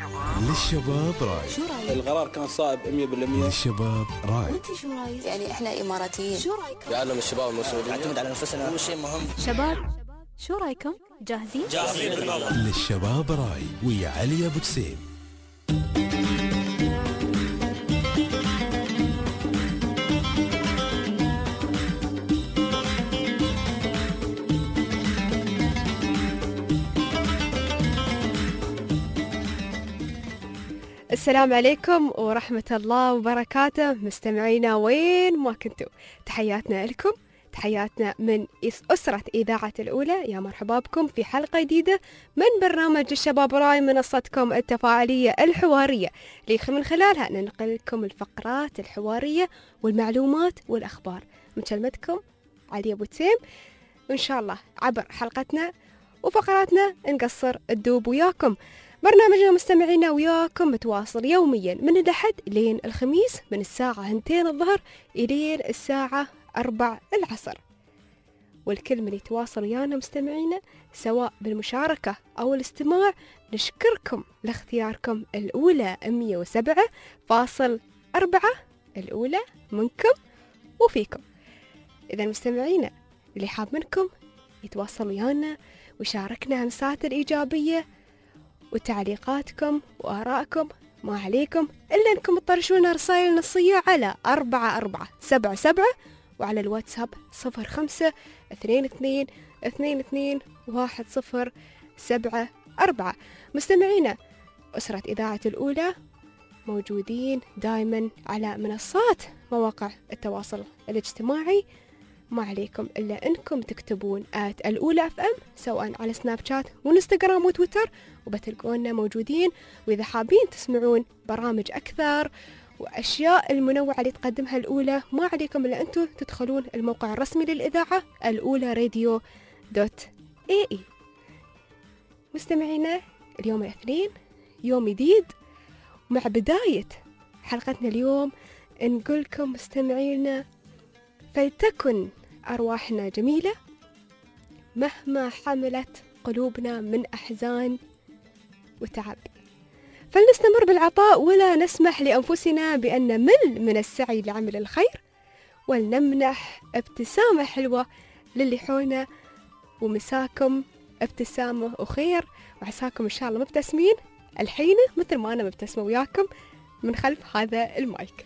للشباب راي. شو رايك؟ القرار كان صائب 100%. للشباب راي. وانت شو رايك؟ يعني احنا اماراتيين. شو رايكم؟ يعلم الشباب المسؤولية، نعتمد على نفسنا، هو شيء مهم. شباب شو رايكم؟ جاهزين؟ للشباب راي ويا علي ابو جسيم. السلام عليكم ورحمة الله وبركاته مستمعينا وين ما كنتوا، تحياتنا لكم، تحياتنا من أسرة إذاعة الأولى. يا مرحبا بكم في حلقة جديدة من برنامج الشباب راي، منصتكم التفاعلية الحوارية اللي من خلالها ننقل لكم الفقرات الحوارية والمعلومات والأخبار. مكلمتكم علي أبو جسيم، وإن شاء الله عبر حلقتنا وفقراتنا نقصر الدوب وياكم. برنامجنا مستمعينا وياكم متواصل يوميا من الأحد لين الخميس من الساعة 2 الظهر إلى الساعة 4 العصر. والكل من يتواصل ويانا مستمعينا سواء بالمشاركة أو الاستماع نشكركم لاختياركم الأولى 107.4 الأولى منكم وفيكم. إذا مستمعينا اللي حاب منكم يتواصل ويانا ويشاركنا همسات الإيجابية وتعليقاتكم وآرائكم، ما عليكم إلا أنكم تطرشونا رسائل نصية على 4477 وعلى الواتساب 0522221074. مستمعينا أسرة إذاعة الأولى موجودين دائما على منصات مواقع التواصل الاجتماعي، ما عليكم إلا أنكم تكتبون الأولى FM سواء على سناب شات وإنستغرام وتويتر وبتلقونا موجودين. وإذا حابين تسمعون برامج أكثر وأشياء المنوعة اللي تقدمها الأولى، ما عليكم إلا أنتم تدخلون الموقع الرسمي للإذاعة الأولى radio.ae. مستمعينا اليوم الاثنين يوم جديد، مع بداية حلقتنا اليوم نقولكم مستمعينا فلتكن أرواحنا جميلة مهما حملت قلوبنا من أحزان وتعب، فلنستمر بالعطاء ولا نسمح لأنفسنا بأن نمل من السعي لعمل الخير، ولنمنح ابتسامة حلوة للي حولنا. ومساكم ابتسامة وخير، وعساكم إن شاء الله مبتسمين الحين مثل ما أنا مبتسمة وياكم من خلف هذا المايك.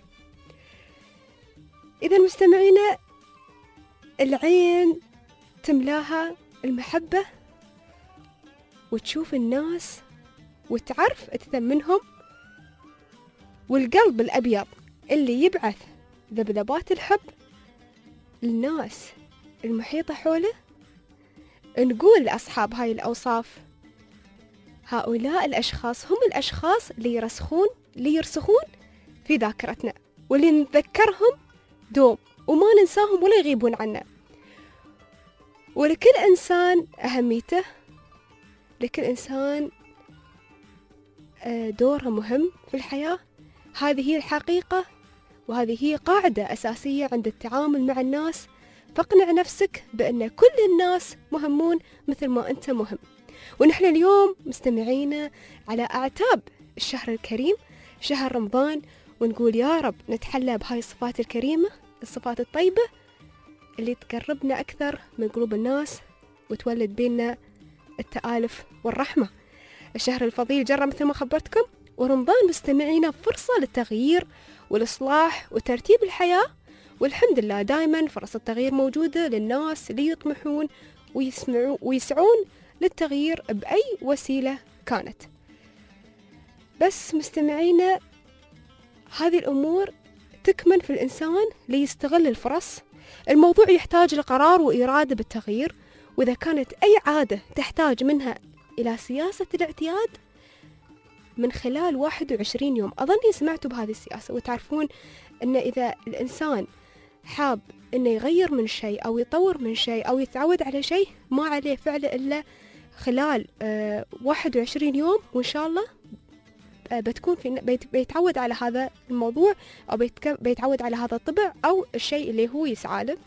إذا مستمعينا العين تملاها المحبة وتشوف الناس وتعرف تثمنهم، والقلب الأبيض اللي يبعث ذبذبات الحب للناس المحيطة حوله. نقول لأصحاب هاي الأوصاف هؤلاء الأشخاص هم الأشخاص اللي يرسخون في ذاكرتنا واللي نتذكرهم دوم وما ننساهم ولا يغيبون عنا. ولكل إنسان أهميته، لكل إنسان دوره مهم في الحياة. هذه هي الحقيقة وهذه هي قاعدة أساسية عند التعامل مع الناس. فاقنع نفسك بأن كل الناس مهمون مثل ما أنت مهم. ونحن اليوم مستمعين على أعتاب الشهر الكريم شهر رمضان، ونقول يا رب نتحلى بهاي الصفات الكريمة، الصفات الطيبة اللي تقربنا أكثر من قلوب الناس وتولد بيننا التآلف والرحمة. الشهر الفضيل جرى مثل ما خبرتكم، ورمضان مستمعينا فرصة للتغيير والإصلاح وترتيب الحياة. والحمد لله دائما فرص التغيير موجودة للناس اللي يطمحون ويسعون للتغيير بأي وسيلة كانت. بس مستمعينا هذه الأمور تكمن في الإنسان ليستغل الفرص. الموضوع يحتاج لقرار وإرادة بالتغيير، وإذا كانت أي عادة تحتاج منها إلى سياسة الاعتياد من خلال 21 يوم. أظني سمعتوا بهذه السياسة وتعرفون أن إذا الإنسان حاب أنه يغير من شيء أو يطور من شيء أو يتعود على شيء ما عليه فعله إلا خلال 21 يوم، وإن شاء الله بتكون بيتعود على هذا الموضوع أو بيتعود على هذا الطبع أو الشيء اللي هو يسعى له.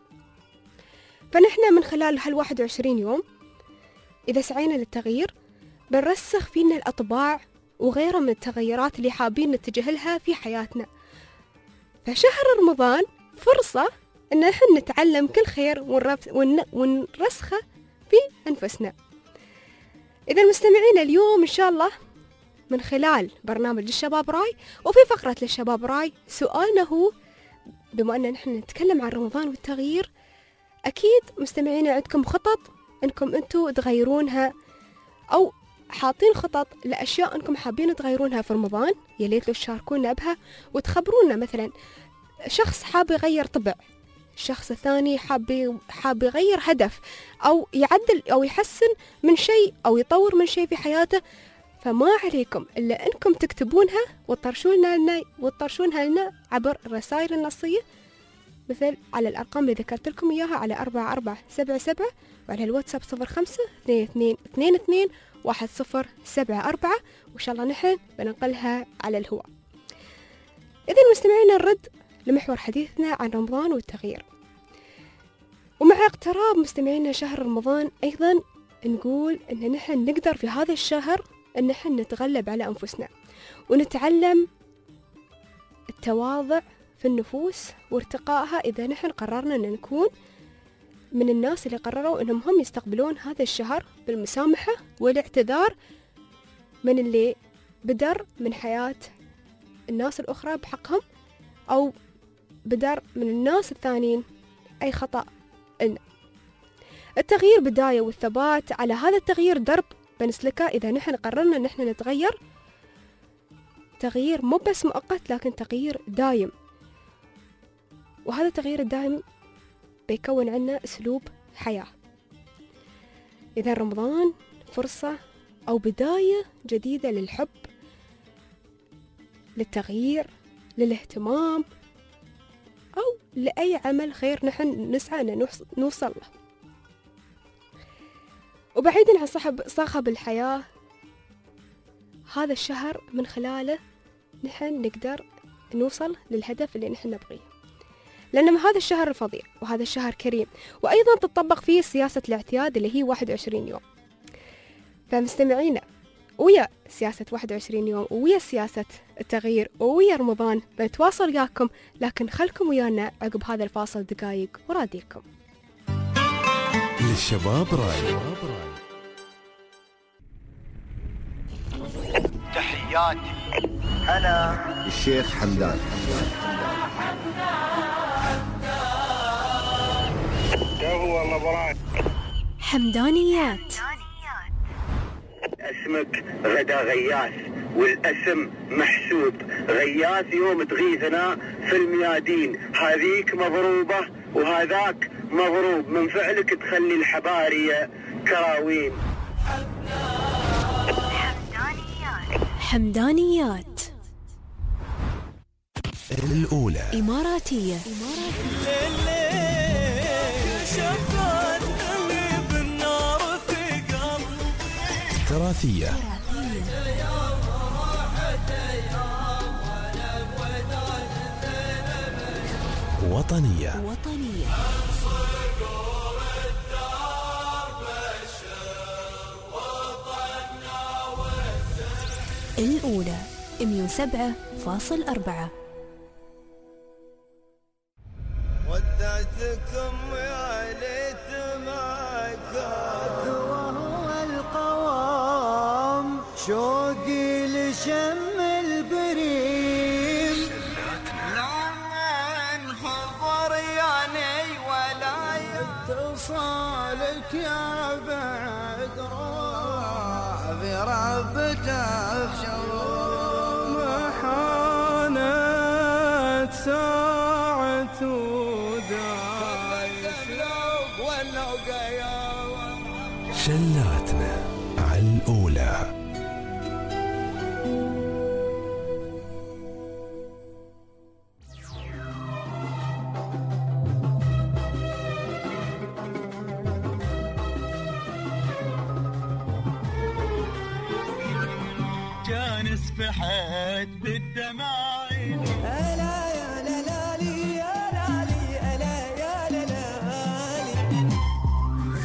فنحن من خلال هال21 يوم إذا سعينا للتغيير بنرسخ فينا الأطباع وغيره من التغيرات اللي حابين نتجه لها في حياتنا. فشهر رمضان فرصة إن نحن نتعلم كل خير ونرسخه في أنفسنا. إذا مستمعين اليوم إن شاء الله من خلال برنامج الشباب راي، وفي فقرة للشباب راي سؤالنا هو، بما أن نحن نتكلم عن رمضان والتغيير، أكيد مستمعين عندكم خطط أنكم أنتوا تغيرونها، أو حاطين خطط لأشياء أنكم حابين تغيرونها في رمضان. يليت لو تشاركونا بها وتخبرونا. مثلا شخص حاب يغير طبع، الشخص الثاني حاب يغير هدف، أو يعدل أو يحسن من شيء أو يطور من شيء في حياته. فما عليكم إلا أنكم تكتبونها وتطرشونها لنا عبر الرسائل النصية، مثل على الأرقام اللي ذكرت لكم إياها على 4477، وعلى الواتساب 05-2222-1074، وإن شاء الله نحن بننقلها على الهواء. إذن مستمعينا نرد لمحور حديثنا عن رمضان والتغيير. ومع اقتراب مستمعينا شهر رمضان أيضا نقول أن نحن نقدر في هذا الشهر أن نحن نتغلب على أنفسنا، ونتعلم التواضع في النفوس وارتقائها. إذا نحن قررنا أن نكون من الناس اللي قرروا أنهم هم يستقبلون هذا الشهر بالمسامحة والاعتذار من اللي بدر من حياة الناس الأخرى بحقهم، أو بدر من الناس الثانيين أي خطأ لنا. التغيير بداية، والثبات على هذا التغيير درب بنسلكه. إذا نحن قررنا أن نحن نتغير، تغيير مو بس مؤقت لكن تغيير دايم، وهذا التغيير الدائم بيكون عنا أسلوب حياة. إذا رمضان فرصة أو بداية جديدة للحب، للتغيير، للاهتمام، أو لأي عمل خير نحن نسعى أن نوصل له. وبعيدا عن صخب الحياة، هذا الشهر من خلاله نحن نقدر نوصل للهدف اللي نحن نبغيه، لأن هذا الشهر الفضيل وهذا الشهر كريم، وأيضا تطبق فيه سياسة الاعتياد اللي هي 21 يوم. فمستمعينا ويا سياسة 21 يوم ويا سياسة التغيير ويا رمضان بنتواصل وياكم، لكن خلكم ويانا عقب هذا الفاصل دقايق وراديكم. للشباب راي. تحياتي، أنا الشيخ حمدان. والله براك حمدانيات. اسمك غدا غياث، والاسم محسوب. غياث يوم تغيثنا في الميادين، هذيك مضروبة وهذاك مضروب، من فعلك تخلي الحبارية كراوين. حمدانيات الأولى إماراتية. تراثية. وطنية. الأولى 107.4. ودعتكم يا ليت ما كاك وهو القوام، شوقي لشم البريم. لمن حضر يعني ولا يتصالك يا بعد روح في ربته في شوم. حانت ساعة شلاتنا على الأولى. كان سفحت بالدماعي. ألا يا لالي يا لالي، ألا يا لالي.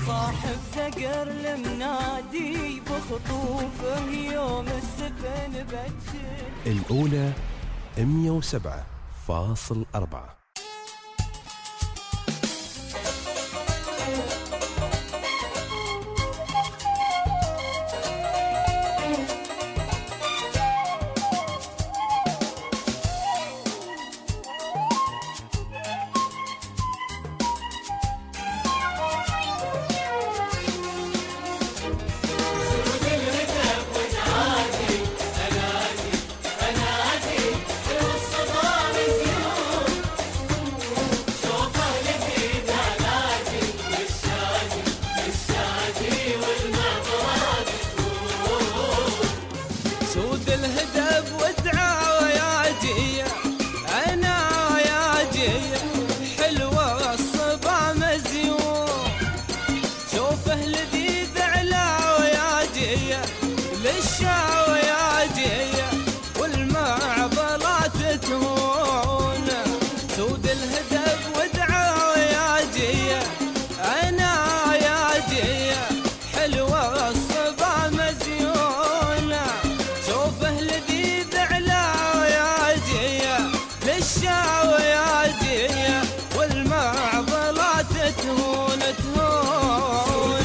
صاحب ثقر المنادي بخطوفه يوم السفن الأولى 107.4. سود الهدب ودعاوى يا جيه انا يا جيه حلوه الصبا مزيون شوفه لذيذ علاوى يا جيه للشاوى يا جيه والمعضلات تهون سود الهدب ودعاوى يا جيه انا يا جيه حلوه الصبا مزيون شوفه لذيذ علاوى يا جيه للشاوى يا جيه والمعضلات تهون تهون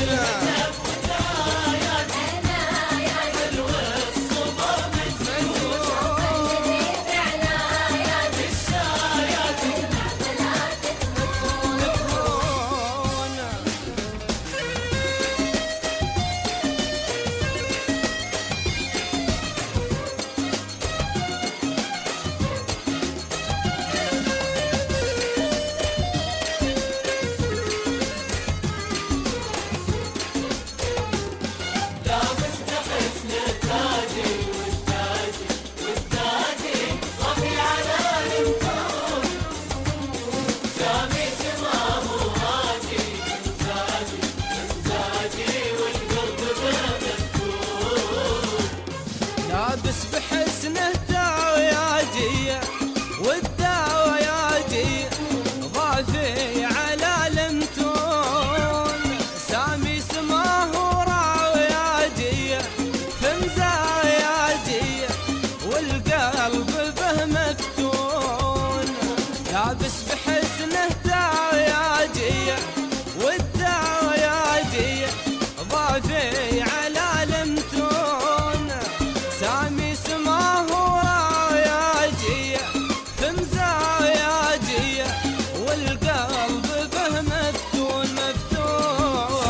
لابس بحسنه داوى يا جيه والداوى يا جيه ضافي على المتون سامي سماه وراوي يا جيه فمزاوي يا جيه والقلب به مفتون لابس بحسنه داوى يا جيه والداوى يا جيه ضافي على المتون سامي سماه وراوي يا جيه فمزاوي يا جيه والقلب به مفتون مفتون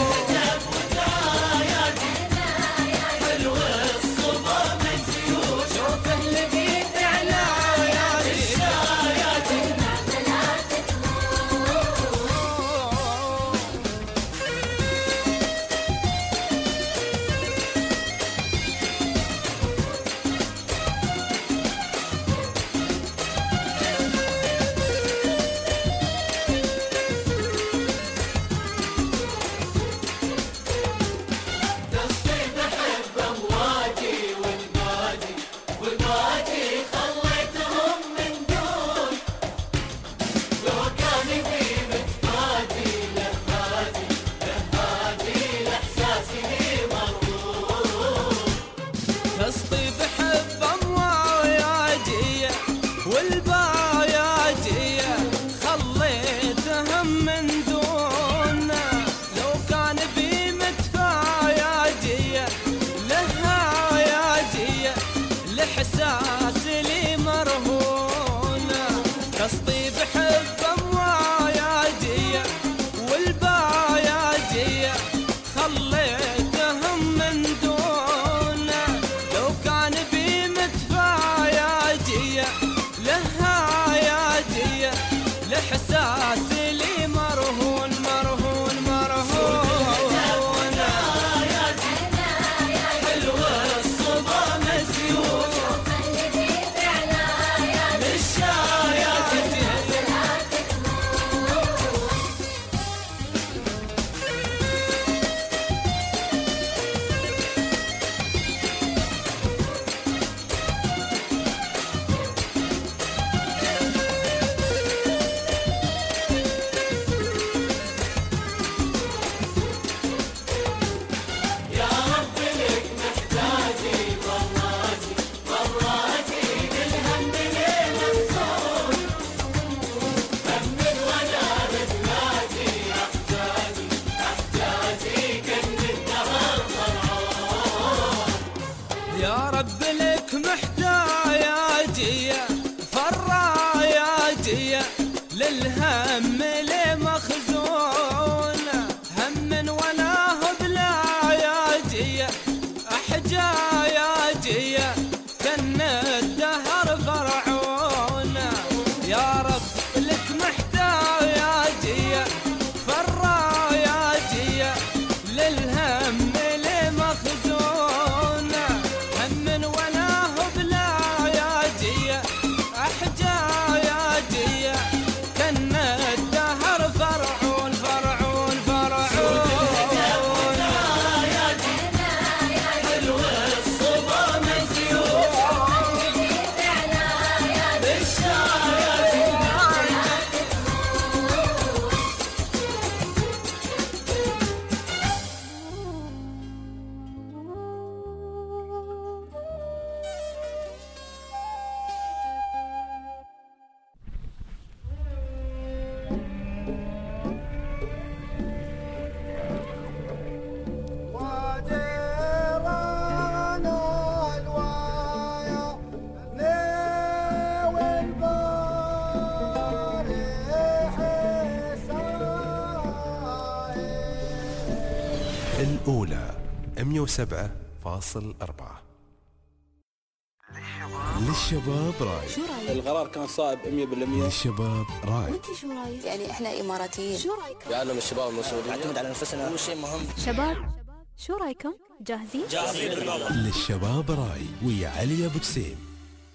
حلوة الصبا مزيون شوفه لذيذ علاوي يا جيه قصدي بحب امواه يا جيه والباع يا جيه خليتهم من دونه لو كان بي مدفع يا جيه لها يا جيه الاحساس لي مرهونه قصدي بحب امواه يا جيه والباع يا جيه خليتهم من دونه لو كان يا رب لك محتاجية فراياجية للهم لي مخزونة هم ولا هو بلاياجية أحجاياجية كن الدهر فرعونة يا رب لك محتاجية فراياجية للهم لي مخزونة هم ولا هو بلاياجية أحجاياجية كن الدهر فرعون فرعون فرعون الأولى 107.4 للشباب راي. شو رايك؟ القرار كان صائب 100%. للشباب راي. وانت شو رايك؟ يعني احنا اماراتيين. شو رايكم؟ يعلم الشباب المسؤولية. نعتمد على نفسنا، هو شيء مهم. شباب شو رايكم؟ جاهزين؟ للشباب راي ويا علي ابو جسيم.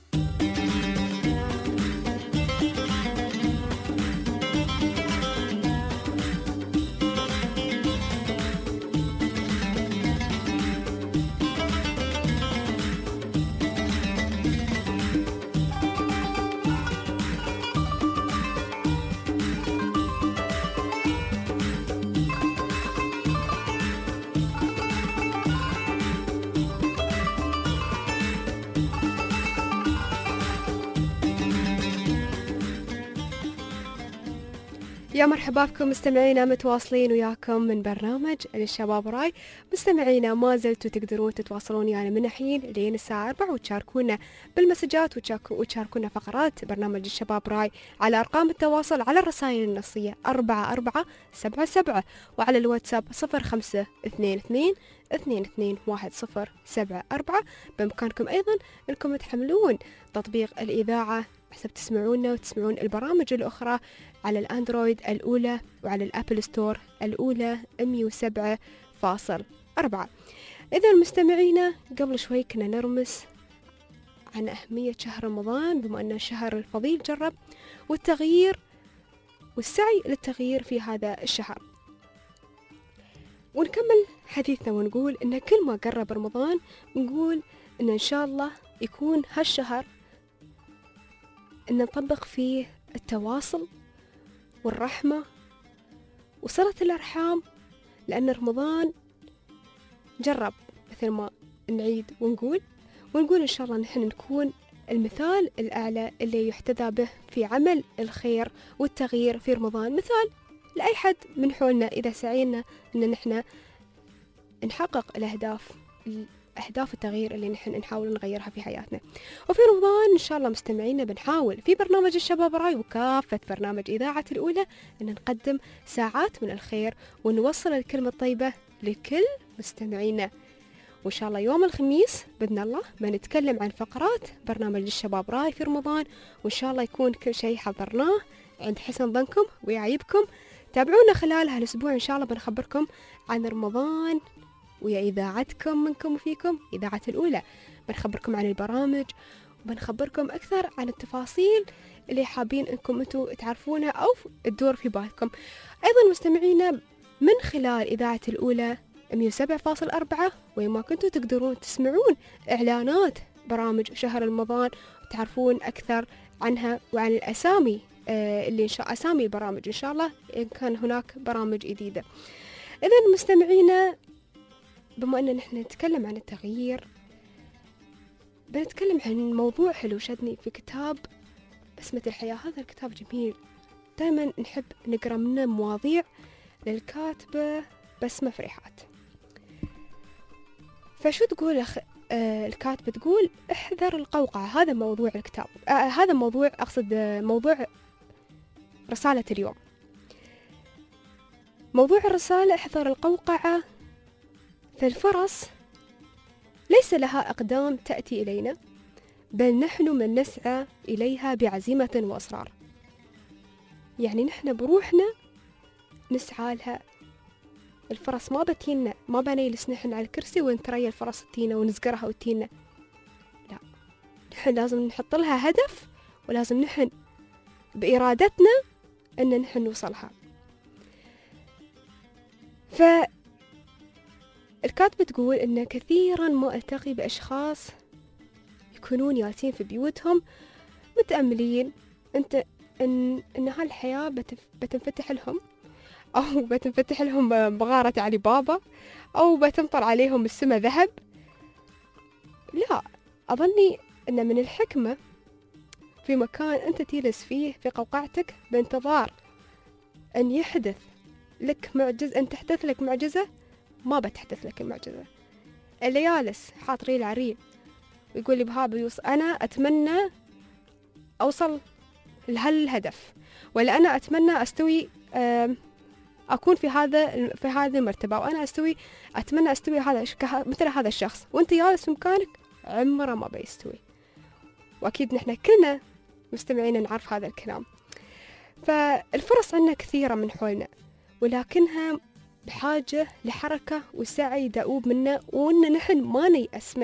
يا مرحبا بكم مستمعينا، متواصلين وياكم من برنامج للشباب راي. مستمعينا ما زلتوا تقدرون تتواصلون يعني من الحين لين الساعة 4 وتشاركونا بالمسجات وتشاركونا فقرات برنامج الشباب راي على أرقام التواصل على الرسائل النصية 4477 وعلى الواتساب 0522 221074. بإمكانكم أيضا أنكم تحملون تطبيق الإذاعة حسب تسمعونا وتسمعون البرامج الأخرى على الأندرويد الأولى وعلى الأبل ستور الأولى 107.4. إذا مستمعينا قبل شوي كنا نرمس عن أهمية شهر رمضان بما أنه شهر الفضيل جرب والتغيير والسعي للتغيير في هذا الشهر. ونكمل حديثنا ونقول إن كل ما قرب رمضان نقول إن شاء الله يكون هالشهر إن نطبق فيه التواصل والرحمة وصلة الأرحام، لأن رمضان جرب مثل ما نعيد ونقول إن شاء الله نحن نكون المثال الأعلى اللي يحتذى به في عمل الخير والتغيير في رمضان، مثال لأي حد من حولنا إذا سعينا إن نحن نحقق أهداف التغيير اللي نحن نحاول نغيرها في حياتنا. وفي رمضان إن شاء الله مستمعينا بنحاول في برنامج الشباب راي وكافة برنامج إذاعة الأولى أن نقدم ساعات من الخير ونوصل الكلمة الطيبة لكل مستمعينا. وإن شاء الله يوم الخميس بإذن الله بنتكلم عن فقرات برنامج الشباب راي في رمضان، وإن شاء الله يكون كل شيء حضرناه عند حسن ظنكم ويعيبكم. تابعونا خلال هالأسبوع إن شاء الله بنخبركم عن رمضان ويا إذاعتكم منكم وفيكم إذاعة الأولى. بنخبركم عن البرامج وبنخبركم أكثر عن التفاصيل اللي حابين أنكم أنتوا تعرفونها أو تدور في بالكم. أيضا مستمعينا من خلال إذاعة الأولى 107.4 وما كنتوا تقدرون تسمعون إعلانات برامج شهر رمضان وتعرفون أكثر عنها وعن الأسامي اللي إن شاء أسامي البرامج إن شاء الله إن كان هناك برامج جديدة. إذا مستمعينا بما أننا نحن نتكلم عن التغيير بنتكلم عن موضوع حلو شدني في كتاب بسمة الحياة. هذا الكتاب جميل، دائما نحب نقرأ منه مواضيع للكاتبة بسمة فريحات. فشو تقول الكاتبة تقول احذر القوقعة. هذا موضوع الكتاب، هذا موضوع أقصد موضوع رسالة اليوم. موضوع الرسالة احذر القوقعة. فالفرص ليس لها أقدام تأتي إلينا، بل نحن من نسعى إليها بعزيمة وإصرار. يعني نحن بروحنا نسعى لها. الفرص ما بتينا، ما بنجلس نحن على الكرسي ونتريا الفرص تينا ونزقرها وتينا، لا، نحن لازم نحط لها هدف، ولازم نحن بإرادتنا أن نحن نوصلها. فالكاتبة تقول إن كثيرا ما ألتقي بأشخاص يكونون جالسين في بيوتهم متأملين إن هالحياة بتنفتح لهم، أو بتنفتح لهم بغارة علي بابا، أو بتمطر عليهم السما ذهب. لا، أظني أن من الحكمة في مكان أنت تجلس فيه في قوقعتك بانتظار أن يحدث لك معجزة، أن تحدث لك معجزة، ما بتحدث لك المعجزة. اللي جالس حاط ريل عريل ويقول لي بهذا أنا أتمنى أوصل لهالهدف، ولا أنا أتمنى أستوي أكون في هذه المرتبة، وأنا أتمنى أستوي مثل هذا الشخص، وأنت جالس في مكانك عمره ما بيستوي. وأكيد نحن كلنا مستمعين نعرف هذا الكلام. فالفرص عندنا كثيرة من حولنا، ولكنها بحاجة لحركة وسعي دؤوب منا، وأن نحن ما نيأس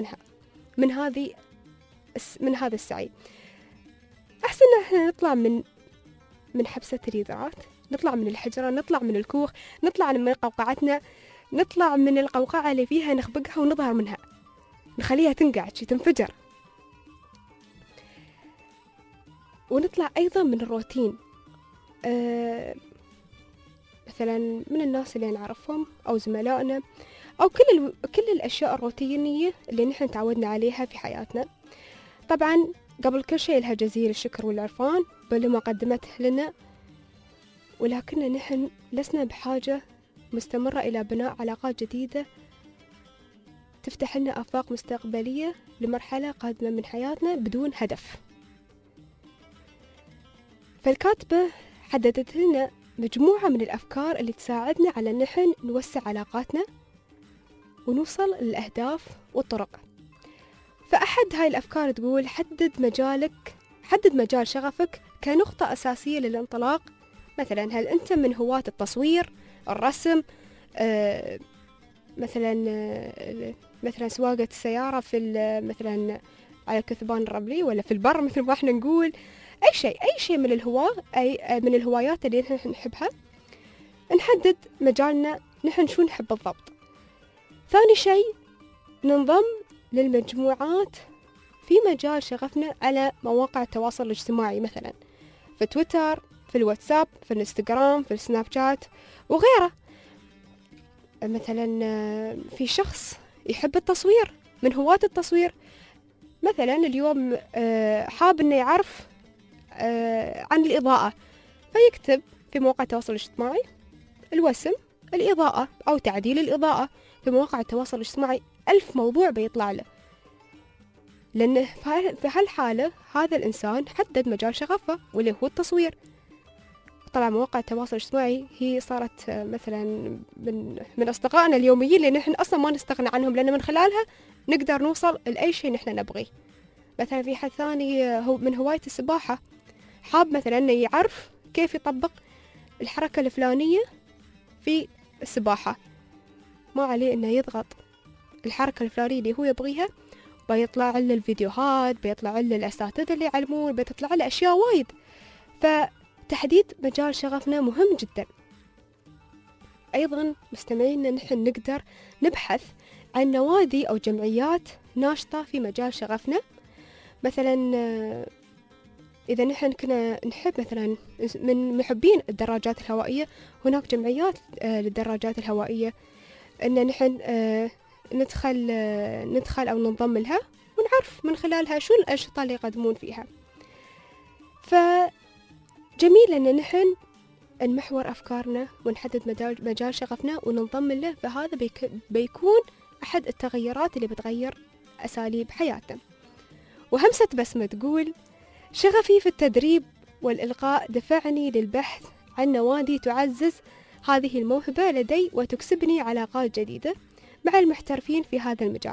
من هذا السعي. أحسن نحن نطلع من حبسة الإذاعات، نطلع من الحجرة، نطلع من الكوخ، نطلع من قوقعتنا، نطلع من القوقعة اللي فيها نخبقها ونظهر منها، نخليها تنقعد تنفجر. ونطلع أيضا من الروتين. مثلا من الناس اللي نعرفهم أو زملائنا، أو كل الأشياء الروتينية اللي نحن تعودنا عليها في حياتنا. طبعا قبل كل شيء لها جزيل الشكر والعرفان بل ما قدمته لنا، ولكن نحن لسنا بحاجة مستمرة إلى بناء علاقات جديدة تفتح لنا آفاق مستقبلية لمرحلة قادمة من حياتنا بدون هدف. فالكاتبة حددت لنا مجموعة من الأفكار اللي تساعدنا على نحن نوسع علاقاتنا ونوصل للأهداف والطرق. فأحد هاي الأفكار تقول حدد مجال شغفك كنقطة أساسية للانطلاق. مثلا هل أنت من هواة التصوير، الرسم، مثلا سواقة السيارة مثلا على الكثبان الرملي، ولا في البر مثل ما احنا نقول، أي شيء من من الهوايات اللي نحن نحبها. نحدد مجالنا نحن شو نحب بالضبط. ثاني شيء ننضم للمجموعات في مجال شغفنا على مواقع التواصل الاجتماعي، مثلا في تويتر، في الواتساب، في الانستغرام، في السناب شات وغيره. مثلا في شخص يحب التصوير، من هواة التصوير، مثلا اليوم حاب انه يعرف عن الإضاءة، فيكتب في مواقع التواصل الاجتماعي الوسم الإضاءة أو تعديل الإضاءة. في مواقع التواصل الاجتماعي 1000 موضوع بيطلع له، لأن في هالحالة هذا الإنسان حدد مجال شغفه واللي هو التصوير. طبعا مواقع التواصل الاجتماعي هي صارت مثلا من أصدقائنا اليوميين اللي نحن أصلا ما نستغنى عنهم، لأن من خلالها نقدر نوصل لأي شيء نحن نبغيه. مثلا في حد ثاني هو من هواية السباحة، حاب مثلا أنه يعرف كيف يطبق الحركة الفلانية في السباحة، ما عليه أنه يضغط الحركة الفلانية اللي هو يبغيها، بيطلع له الفيديوهات، بيطلع له الأساتذة اللي يعلمون، بيطلع له أشياء وايد. فتحديد مجال شغفنا مهم جدا. أيضا مستمعينا نحن نقدر نبحث عن نوادي أو جمعيات ناشطة في مجال شغفنا. مثلا إذا نحن كنا نحب مثلا من محبين الدراجات الهوائية، هناك جمعيات للدراجات الهوائية أن نحن ندخل أو ننضم لها ونعرف من خلالها شو الأنشطة اللي يقدمون فيها. فجميل أن نحن نمحور أفكارنا ونحدد مجال شغفنا وننضم له، فهذا بيكون أحد التغيرات اللي بتغير أساليب حياتنا. وهمسة بسمة تقول: شغفي في التدريب والإلقاء دفعني للبحث عن نوادي تعزز هذه الموهبة لدي وتكسبني علاقات جديدة مع المحترفين في هذا المجال.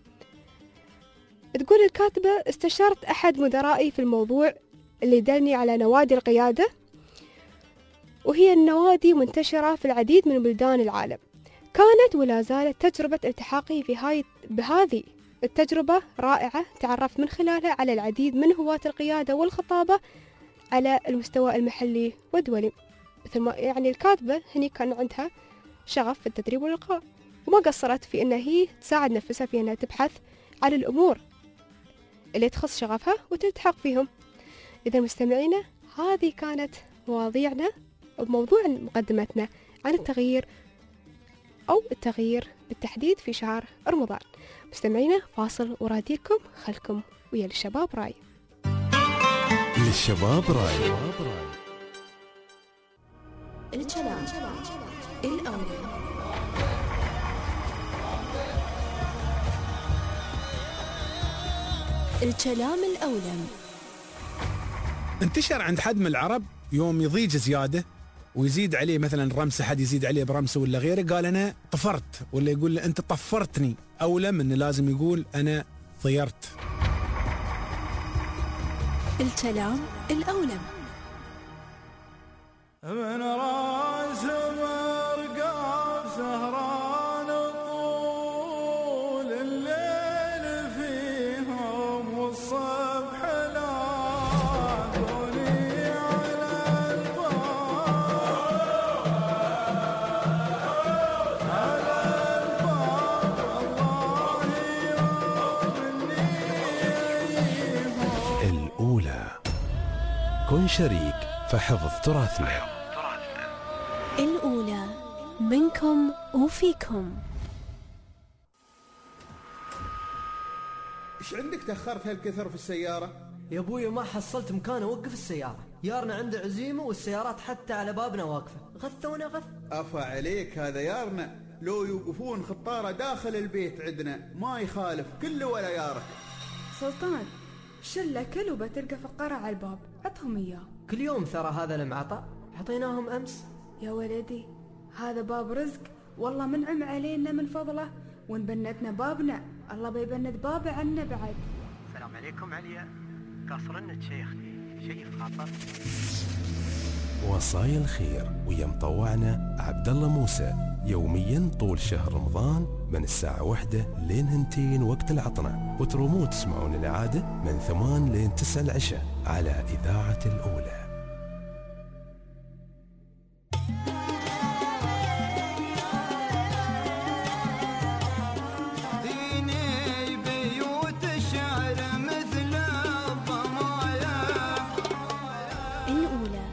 تقول الكاتبة: استشرت أحد مدرائي في الموضوع اللي دلني على نوادي القيادة، وهي النوادي منتشرة في العديد من بلدان العالم. كانت ولا زالت تجربة التحاقي بهذه التجربة رائعة، تعرفت من خلالها على العديد من هواة القيادة والخطابة على المستوى المحلي والدولي. مثل ما يعني الكاتبة هني كان عندها شغف في التدريب والإلقاء، وما قصرت في أنها هي تساعد نفسها في أنها تبحث عن الأمور اللي تخص شغفها وتلتحق فيهم. إذا مستمعينا، هذه كانت مواضيعنا وموضوع مقدمتنا عن التغيير أو التغيير بالتحديد في شهر رمضان. مستمعينا، فاصل وراديكم، خلكم ويا للشباب راي. للشباب راي. الكلام الأولى. الكلام الأولى انتشر عند حد من العرب يوم يضيج زيادة ويزيد عليه مثلا رمسة، حد يزيد عليه برمسة ولا غيره، قال أنا طفرت، ولا يقول له أنت طفرتني، أولى من لازم يقول أنا ضيرت. الكلام الأولى. من راس مرقاب سهران طول الليل فيهم والصبح لاقوني على الباب والله يوم الأولى. كن شريك فحفظ تراثنا. الأولى منكم وفيكم. ايش عندك تأخرت هالكثر في السيارة؟ يا ابوي ما حصلت مكان اوقف السيارة، يارنا عنده عزيمة والسيارات حتى على بابنا واقفة، غثونا غث. أفا عليك، هذا يارنا لو يوقفون خطارة داخل البيت عندنا ما يخالف، كله ولا يارك. سلطان، شلة كلبة تلقى فقارة على الباب، عطهم إياه. كل يوم ثرى هذا المعطى، عطيناهم أمس. يا ولدي، هذا باب رزق، والله منعم علينا من فضله، وإن بنتنا بابنا الله بيبند بابه عنا بعد. السلام عليكم عليا، قاصرنك شيخ شيء خاطر. وصايا الخير ويا مطوعنا عبد الله موسى يوميا طول شهر رمضان من الساعة 1 لين 2 وقت العطنة، وترومون تسمعون الإعادة من 8 لين 9 العشاء على إذاعة الأولى. الأولى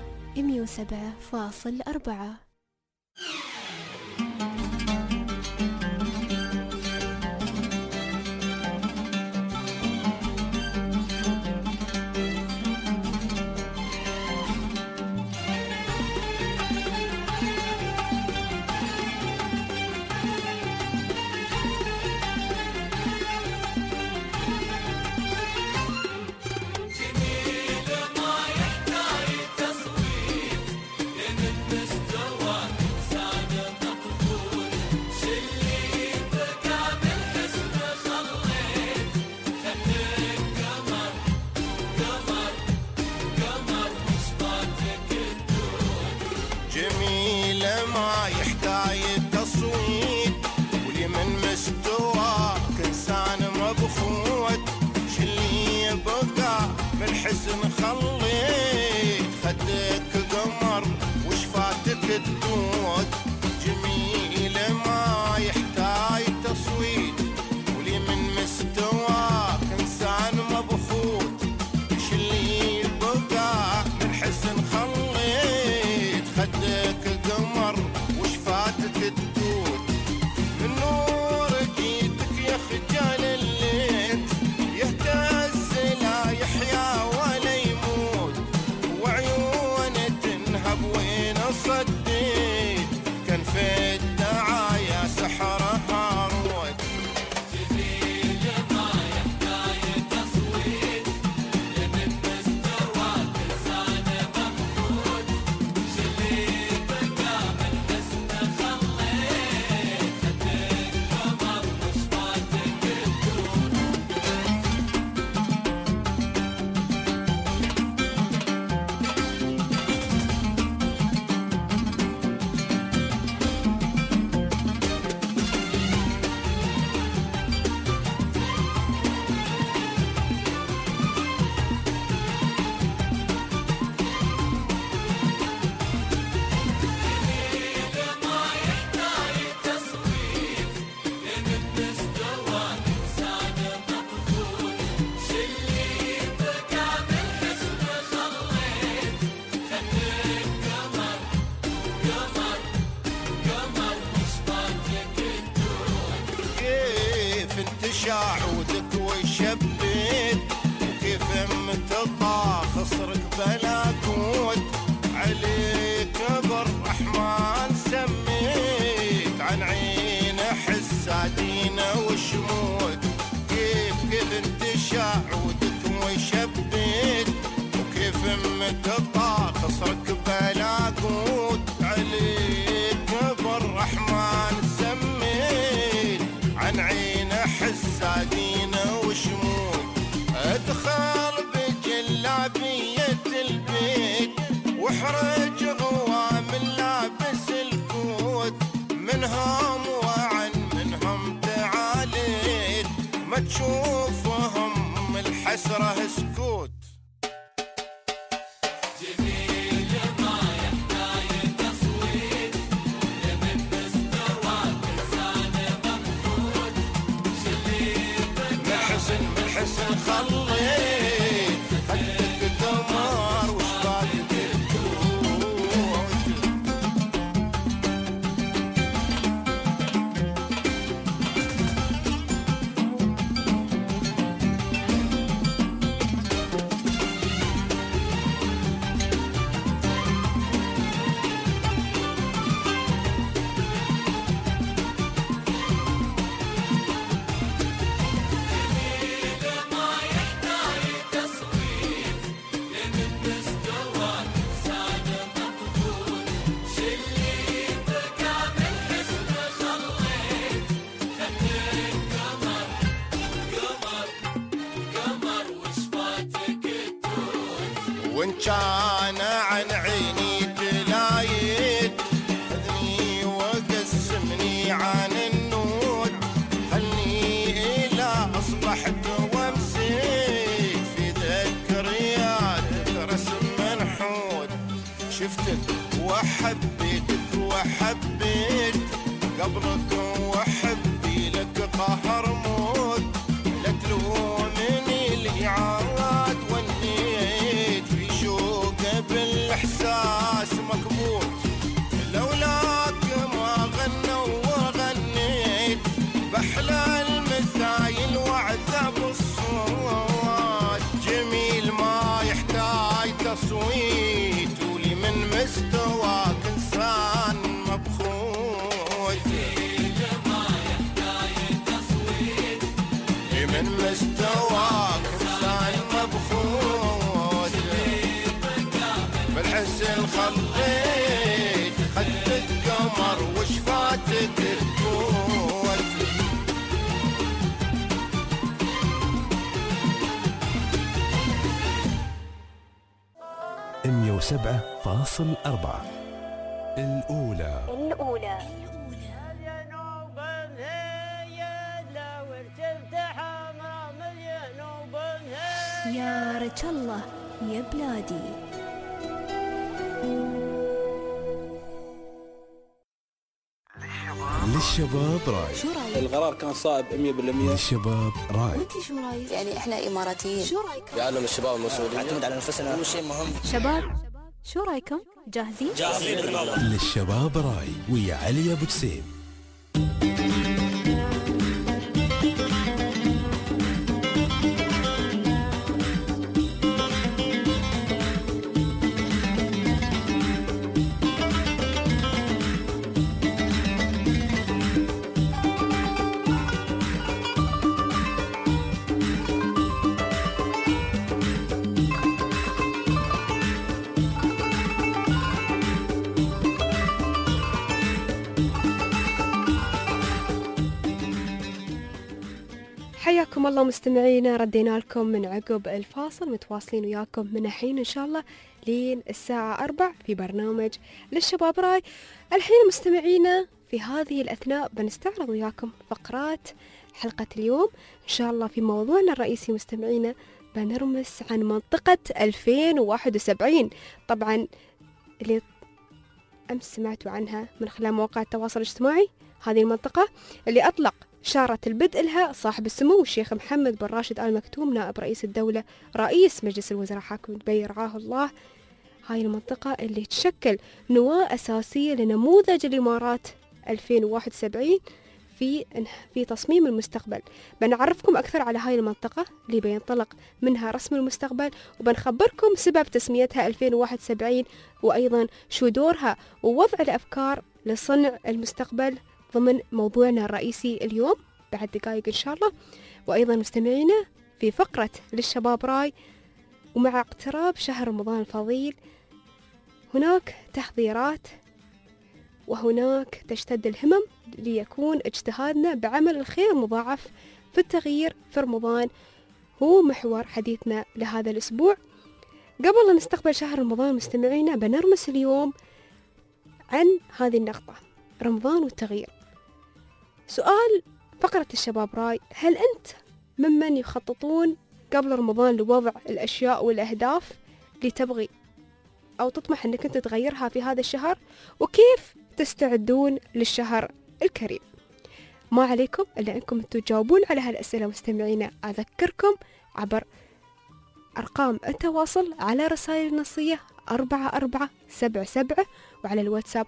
107.4. حسن خليت خدك قمر وشفاتك الدود، جميلة ما يحتاج تصويت، ولي من مستواك انسان مبخوت، وش اللي بقى من حسن خليت خدك قمر وشفاتك الدود، من نور جيتك يا خجال الليل يهتز لا يحيا ولا يموت، وعيونه تنهب وين صديت بلاكوت عليك بالرحمن سميت عن عين حسادينا وشموت كيف انتشى عودك وشبيت وكيف متقطع خصرك بلاكوت عليك بالرحمن سميت عن عين حسادينا وشموت ادخل بجلابية البيت واحرج غوام لابس الكوت منهم وعن منهم تعاليت ما تشوفهم الحسرة سكوت حسن خليت خدك دمار وشفاتك الدود وان كان عن عيني تلايت خذني وقسمني عن النود خلني الى اصبحت وامسيت في ذكرياتك رسم منحود شفتك وحبيتك وحبيت قبلك وحبي لك قهر موت لا تلومني الاعراض والنيت في شوق بالاحساس مكبوت لولاك ما غنوا وغنيت بحلى المثايل وعذاب الصوت جميل ما يحتاج تصويت ولي من مستواك انسان مبخوت من مستواك انسان مبخوت بالحسن خليت خدك قمر وشفاتك الكوت 107.4 الأولى يا رج الله يا بلادي. للشباب راي. شو رايك؟ القرار كان صائب 100%. للشباب راي. وانت شو رايك؟ يعني احنا اماراتيين. شو رايكم؟ يعلم الشباب المسؤولين نعتمد على نفسنا اهم شيء مهم. شباب شو رايكم؟ جاهزين؟ للشباب راي ويا علي ابو جسيم. حياكم الله مستمعينا، ردينا لكم من عقب الفاصل، متواصلين وياكم من الحين إن شاء الله لين الساعة 4 في برنامج للشباب راي. الحين مستمعينا في هذه الأثناء بنستعرض وياكم فقرات حلقة اليوم إن شاء الله. في موضوعنا الرئيسي مستمعينا بنرمس عن منطقة 2071، طبعا اللي أمس سمعتوا عنها من خلال مواقع التواصل الاجتماعي. هذه المنطقة اللي أطلق شارة البدء لها صاحب السمو الشيخ محمد بن راشد آل مكتوم نائب رئيس الدولة رئيس مجلس الوزراء حاكم دبي رعاه الله. هاي المنطقة اللي تشكل نواة أساسية لنموذج الإمارات 2071 في تصميم المستقبل. بنعرفكم أكثر على هاي المنطقة اللي بينطلق منها رسم المستقبل، وبنخبركم سبب تسميتها 2071، وأيضا شو دورها ووضع الأفكار لصنع المستقبل ضمن موضوعنا الرئيسي اليوم بعد دقائق إن شاء الله. وأيضا مستمعينا في فقرة للشباب راي، ومع اقتراب شهر رمضان الفضيل هناك تحضيرات وهناك تشتد الهمم ليكون اجتهادنا بعمل الخير مضاعف في التغيير في رمضان، هو محور حديثنا لهذا الأسبوع. قبل أن نستقبل شهر رمضان مستمعينا بنرمس اليوم عن هذه النقطة، رمضان والتغيير. سؤال فقرة الشباب راي: هل أنت ممن يخططون قبل رمضان لوضع الأشياء والأهداف اللي تبغي أو تطمح أنك أنت تغيرها في هذا الشهر؟ وكيف تستعدون للشهر الكريم؟ ما عليكم إلا أنكم أنتم تجاوبون على هالأسئلة مستمعينا. أذكركم عبر أرقام التواصل على رسائل النصية 4477 وعلى الواتساب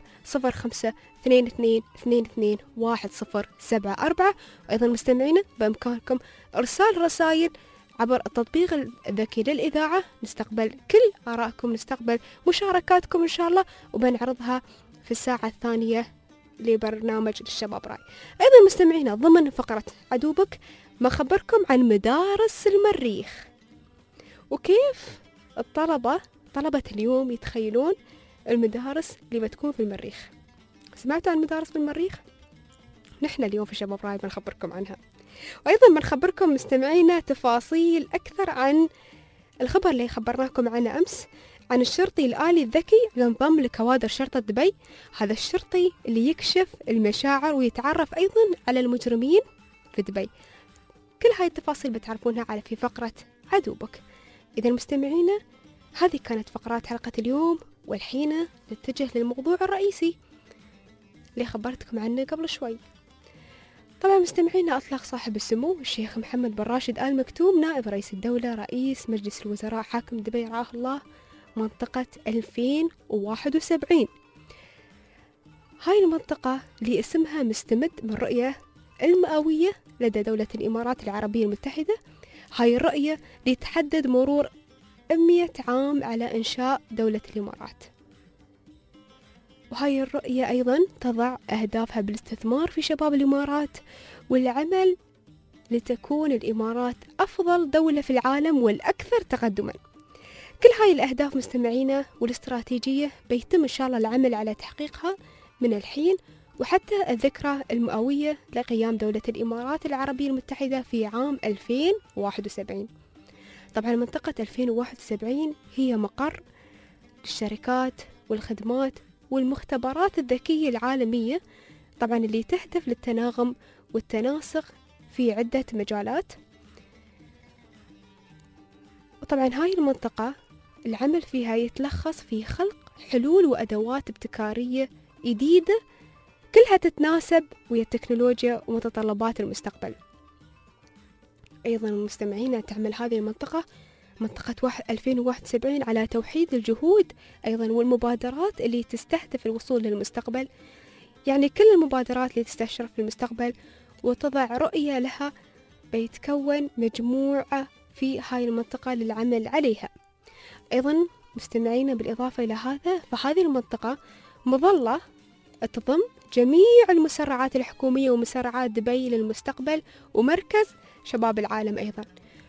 0522221074. وأيضا مستمعينا بإمكانكم إرسال رسائل عبر التطبيق الذكي للإذاعة. نستقبل كل آرائكم، نستقبل مشاركاتكم إن شاء الله، وبنعرضها في الساعة الثانية لبرنامج الشباب راي. أيضا مستمعينا ضمن فقرة عدوبك ما خبركم عن مدارس المريخ، وكيف طلبة اليوم يتخيلون المدارس اللي بتكون في المريخ. سمعتوا عن مدارس بالمريخ؟ نحن اليوم في شباب راي بنخبركم عنها. وأيضا بنخبركم مستمعينا تفاصيل أكثر عن الخبر اللي خبرناكم عنه أمس عن الشرطي الآلي الذكي اللي انضم لكوادر شرطة دبي. هذا الشرطي اللي يكشف المشاعر ويتعرف أيضا على المجرمين في دبي. كل هاي التفاصيل بتعرفونها على في فقرة عدوبك. إذا مستمعينا هذه كانت فقرات حلقة اليوم، والحين نتجه للموضوع الرئيسي اللي خبرتكم عنه قبل شوي. طبعا مستمعينا أطلق صاحب السمو الشيخ محمد بن راشد آل مكتوم نائب رئيس الدولة رئيس مجلس الوزراء حاكم دبي رعاه الله منطقة 2071. هاي المنطقة اللي اسمها مستمد من رؤية المئوية لدى دولة الإمارات العربية المتحدة. هاي الرؤية اللي تحدد مرور 100 عام على إنشاء دولة الإمارات، وهاي الرؤية أيضا تضع أهدافها بالاستثمار في شباب الإمارات والعمل لتكون الإمارات أفضل دولة في العالم والأكثر تقدما. كل هاي الأهداف مستمعينا والاستراتيجية بيتم إن شاء الله العمل على تحقيقها من الحين وحتى الذكرى المئوية لقيام دولة الإمارات العربية المتحدة في عام 2071. طبعا منطقة 2071 هي مقر للشركات والخدمات والمختبرات الذكية العالمية، طبعا اللي تهدف للتناغم والتناسق في عدة مجالات. وطبعا هاي المنطقة العمل فيها يتلخص في خلق حلول وأدوات ابتكارية جديدة كلها تتناسب ويا التكنولوجيا ومتطلبات المستقبل. أيضا مستمعين تعمل هذه المنطقة منطقة 2071 على توحيد الجهود أيضا والمبادرات اللي تستهدف الوصول للمستقبل، يعني كل المبادرات اللي تستشرف في المستقبل وتضع رؤية لها بيتكون مجموعة في هاي المنطقة للعمل عليها. أيضا مستمعين بالإضافة إلى هذا فهذه المنطقة مظلة تضم جميع المسرعات الحكومية ومسرعات دبي للمستقبل ومركز شباب العالم أيضا،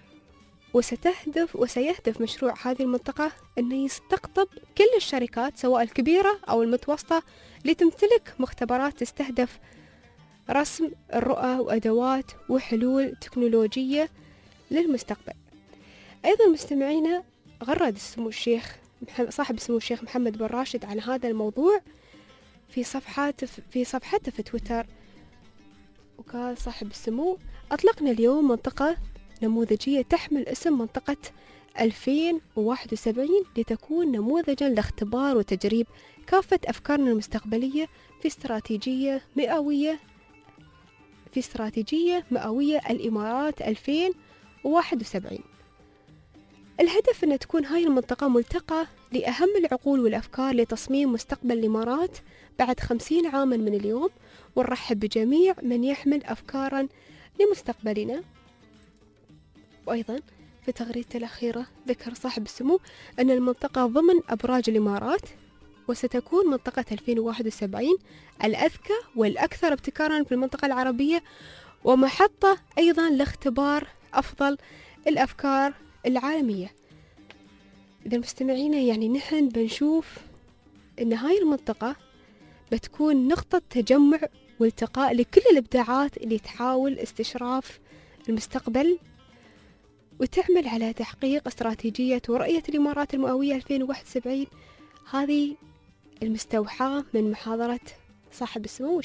وسيهدف مشروع هذه المنطقة أنه يستقطب كل الشركات سواء الكبيرة أو المتوسطة اللي تمتلك مختبرات تستهدف رسم الرؤى وأدوات وحلول تكنولوجية للمستقبل. أيضا مستمعينا غرد صاحب السمو الشيخ محمد بن راشد عن هذا الموضوع في صفحته في تويتر، وقال صاحب السمو: أطلقنا اليوم منطقة نموذجية تحمل اسم منطقة 2071 لتكون نموذجا لاختبار وتجريب كافة أفكارنا المستقبلية في استراتيجية مئوية الإمارات 2071. الهدف أن تكون هاي المنطقة ملتقى لأهم العقول والأفكار لتصميم مستقبل الإمارات بعد 50 عاما من اليوم، ونرحب بجميع من يحمل أفكارا لمستقبلنا. وأيضا في تغريدته الأخيرة ذكر صاحب السمو أن المنطقة ضمن أبراج الإمارات، وستكون منطقة 2071 الأذكى والأكثر ابتكارا في المنطقة العربية، ومحطة أيضا لاختبار أفضل الأفكار العالمية. إذا مستمعين يعني نحن بنشوف أن هاي المنطقة بتكون نقطة تجمع والتقاء لكل الإبداعات اللي تحاول استشراف المستقبل وتعمل على تحقيق استراتيجية ورؤية الإمارات المئوية 2071. هذه المستوحاة من محاضرة صاحب السمو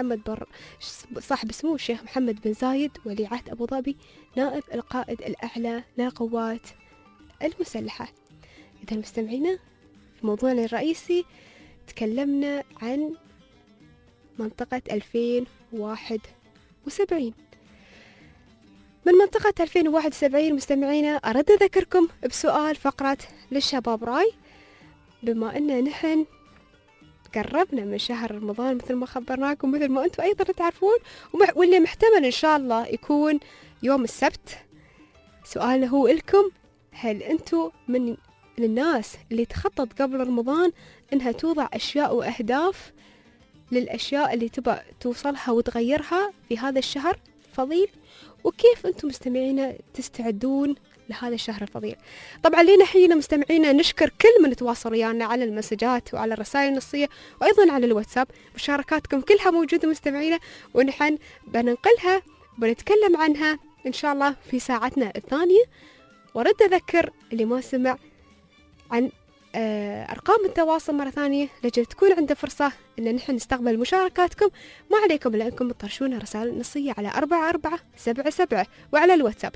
الشيخ محمد بن زايد ولي عهد أبو ظبي نائب القائد الأعلى للقوات المسلحة. إذا مستمعينا في موضوعنا الرئيسي تكلمنا عن منطقة 2071. من منطقة 2071 مستمعينا أرد أذكركم بسؤال فقرة للشباب راي، بما أن نحن قربنا من شهر رمضان مثل ما خبرناكم، مثل ما أنتم أيضا تعرفون، واللي محتمل إن شاء الله يكون يوم السبت. سؤالنا هو لكم: هل أنتم من الناس اللي تخطط قبل رمضان إنها توضع أشياء وأهداف للأشياء اللي تبغى توصلها وتغيرها في هذا الشهر الفضيل؟ وكيف أنتم مستمعين تستعدون لهذا الشهر الفضيل؟ طبعا لينا حين مستمعينا نشكر كل من تواصل ويانا على المسجات وعلى الرسائل النصية وأيضا على الواتساب. مشاركاتكم كلها موجودة مستمعينا، ونحن بننقلها ونتكلم عنها إن شاء الله في ساعتنا الثانية. ورد أذكر اللي ما سمع عن أرقام التواصل مرة ثانية لجل تكون عنده فرصة إن نحن نستقبل مشاركاتكم. ما عليكم إلا أنكم تطرشون رسائل نصية على 4477 وعلى الواتساب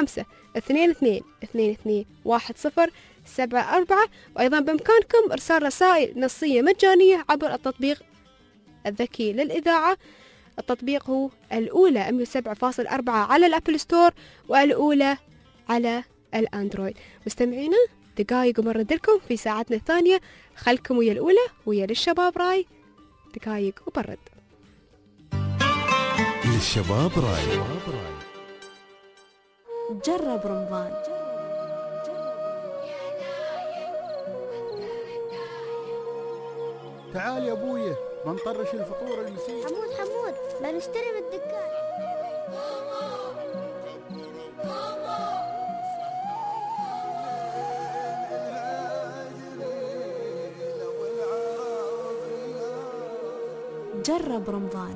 05-22-22-1074. وأيضا بإمكانكم إرسال رسائل نصية مجانية عبر التطبيق الذكي للإذاعة. التطبيق هو الأولى 107.4 على الأبل ستور والأولى على الأندرويد. مستمعينا دقايق وبرد لكم في ساعتنا الثانية، خلكم ويا الأولى ويا للشباب راي. دقايق وبرد للشباب راي. جرب رمضان. تعال يا ابويا بنطرش الفطور المسيح. حمود بنشتري من الدكان. جرب رمضان.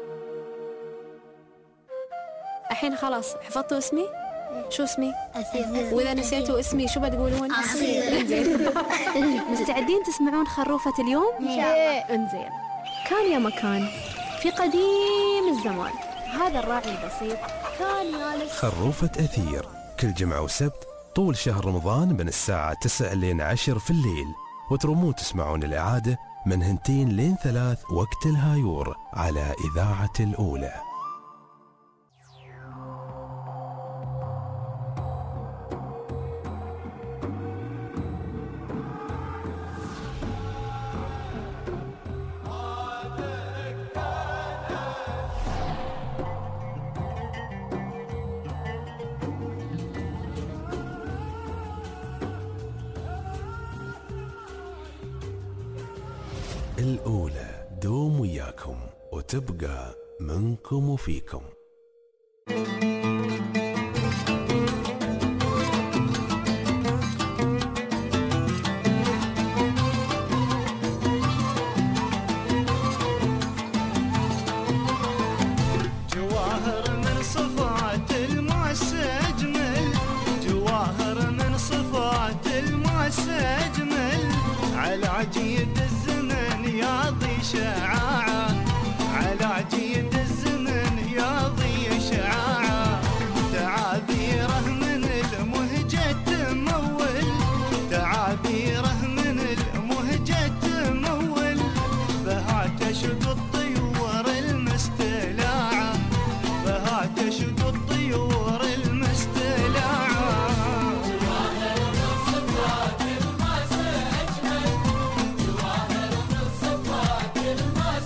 الحين خلاص حفظتوا اسمي؟ شو اسمي؟ أثير. وإذا نسيتوا اسمي شو بتقولون؟ انزين. مستعدين تسمعون خروفة اليوم؟ انزين. كان يا مكان في قديم الزمان هذا الراعي البسيط كان يالس خروفة أثير كل جمعة وسبت طول شهر رمضان من الساعة 9 لين 10 في الليل، وترمون تسمعون الإعادة من 2 لين 3 وقت الهايور على إذاعة الأولى. الأولى دوم وياكم وتبقى منكم وفيكم. جواهر من صفات المؤس أجمل، جواهر من صفات المؤس أجمل، على عجيب الزمن ياضي شعاعة، على عجيب الزمن ياضي شعاعة، تعابيره من المهجة تمول، تعابيره من المهجة تمول، بها تشق الطيور المستلاعة، بها تشق الطيور المستلاعة. جواهر من صفات الماس أجمل، جواهر من صفات الماس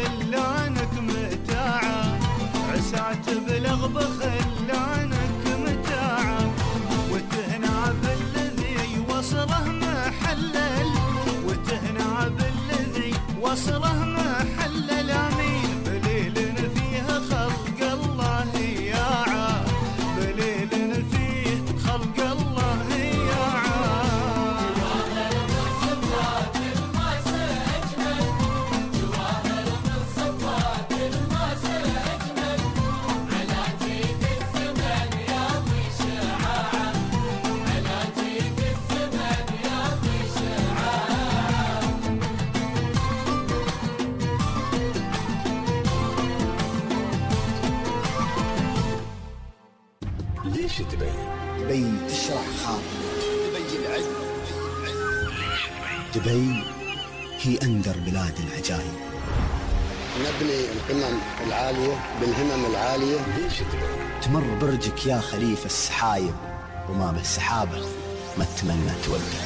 خلانك متاعة، عسى تبلغ بخلانك متاعة، وتهنى بالذي وصله محلل، وتهنى بالذي وصله محلل. امين بليل فيه خلق الله ياعا، بليل فيه خلق الله ياعا. جواهر من صفات الماس اجمل، جواهر من صفات الماس اجمل، على جيد الزمن يعطي شعاع، على جيد الزمن يعطي شعاع. ليش دبي؟ دبي تشرح خاطري، دبي العز، دبي هي أندر بلاد العجائب. نبني القمم العالية بالهمم العالية. ليش دبي؟ تمر برجك يا خليفة السحايب، وما بالسحابة ما تتمنى تودع.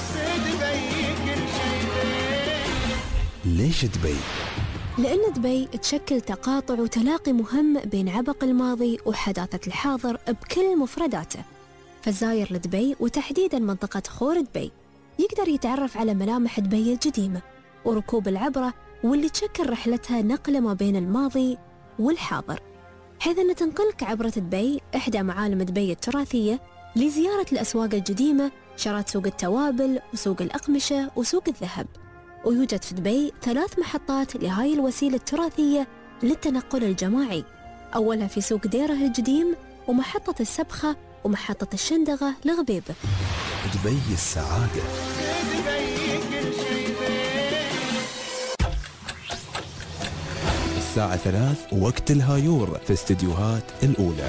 ليش دبي؟ لأن دبي تشكل تقاطع وتلاقي مهم بين عبق الماضي وحداثة الحاضر بكل مفرداته. فالزاير لدبي وتحديداً منطقة خور دبي يقدر يتعرف على ملامح دبي القديمة وركوب العبرة واللي تشكل رحلتها نقلة ما بين الماضي والحاضر، حيث أن تنقلك عبرة دبي إحدى معالم دبي التراثية لزيارة الأسواق القديمة، شارات سوق التوابل وسوق الأقمشة وسوق الذهب. ويوجد في دبي 3 محطات لهاي الوسيلة التراثية للتنقل الجماعي، أولها في سوق ديره القديم، ومحطة السبخة، ومحطة الشندغة لغبيبة. دبي السعادة. الساعة 3 وقت الهايور في استديوهات الأولى.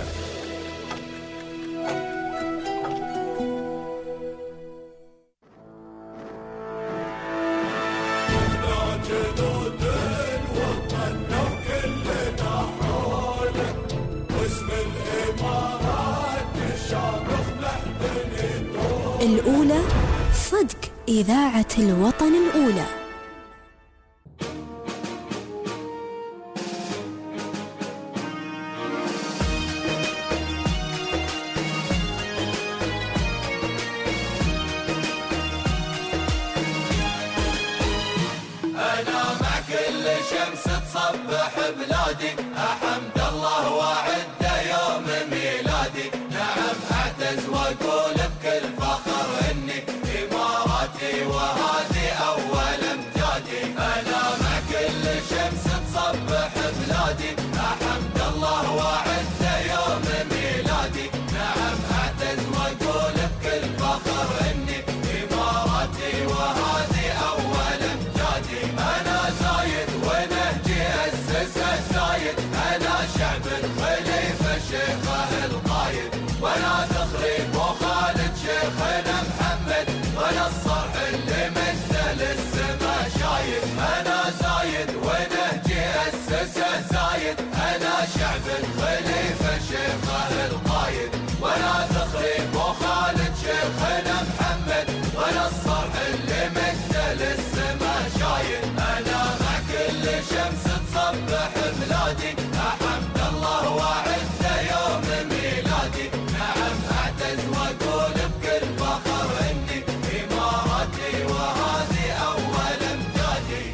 الأولى صدق إذاعة الوطن الأولى. أنا مع كل شمس تصبح بلادي، أحمد الله وعد يوم ميلادي. نعم أعتز وأقول بكل فخر إني إماراتي وهذه أول أمجادي. أنا مع كل شمس تصبح بلادي، أحمد الله وعد يوم ميلادي. نعم أعتز وأقول بكل فخر إني إماراتي وهذه أول أمجادي. أنا زايد ونهجي أسسه زايد، أنا شعب الخليفة شيخه القايد، وأنا تخريب وخالد شيخنا محمد، وأنا الصرح اللي مثل السما شايد. أنا زايد ونهجي أسسه زايد، أنا شعب الخليفة شيخه القايد، وأنا تخريب وخالد شيخنا محمد، وأنا الصرح اللي مثل السما شايد. أنا مع كل شمس تصبح بلادي، أحمد الله وعد يوم ميلادي. نعم أعتز وأقول بكل فخر إني إماراتي وهذه أول أمجادي.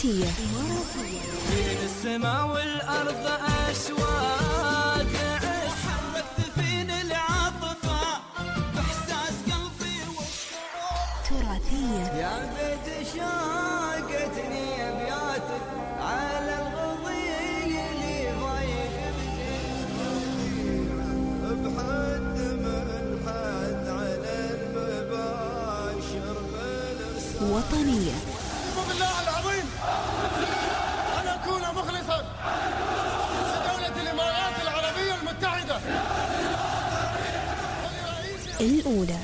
إماراتية. بين السماء والأرض أشواق حرك تفين العاطفة بإحساس قلبي تراثية. يا بيت شاقتني أبياتك على الغضيل اللي ضايق بحد من حد على المباشر بالرسالة. وطنية. بالله العظيم أن أكون مخلصا لدولة الإمارات العربية المتحدة. الأولى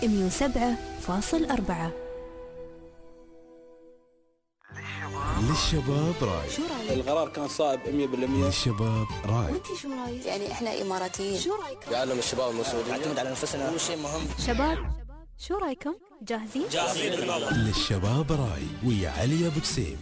107.4. للشباب راي. القرار كان صائب 100%. للشباب راي. وانت شو رايك؟ يعني احنا إماراتيين، شو رايكم؟ يعلم الشباب المسؤولين نعتمد على نفسنا، هو شيء مهم. شباب شو رايكم؟ جاهزين؟ للشباب راي ويا علي أبو جسيم.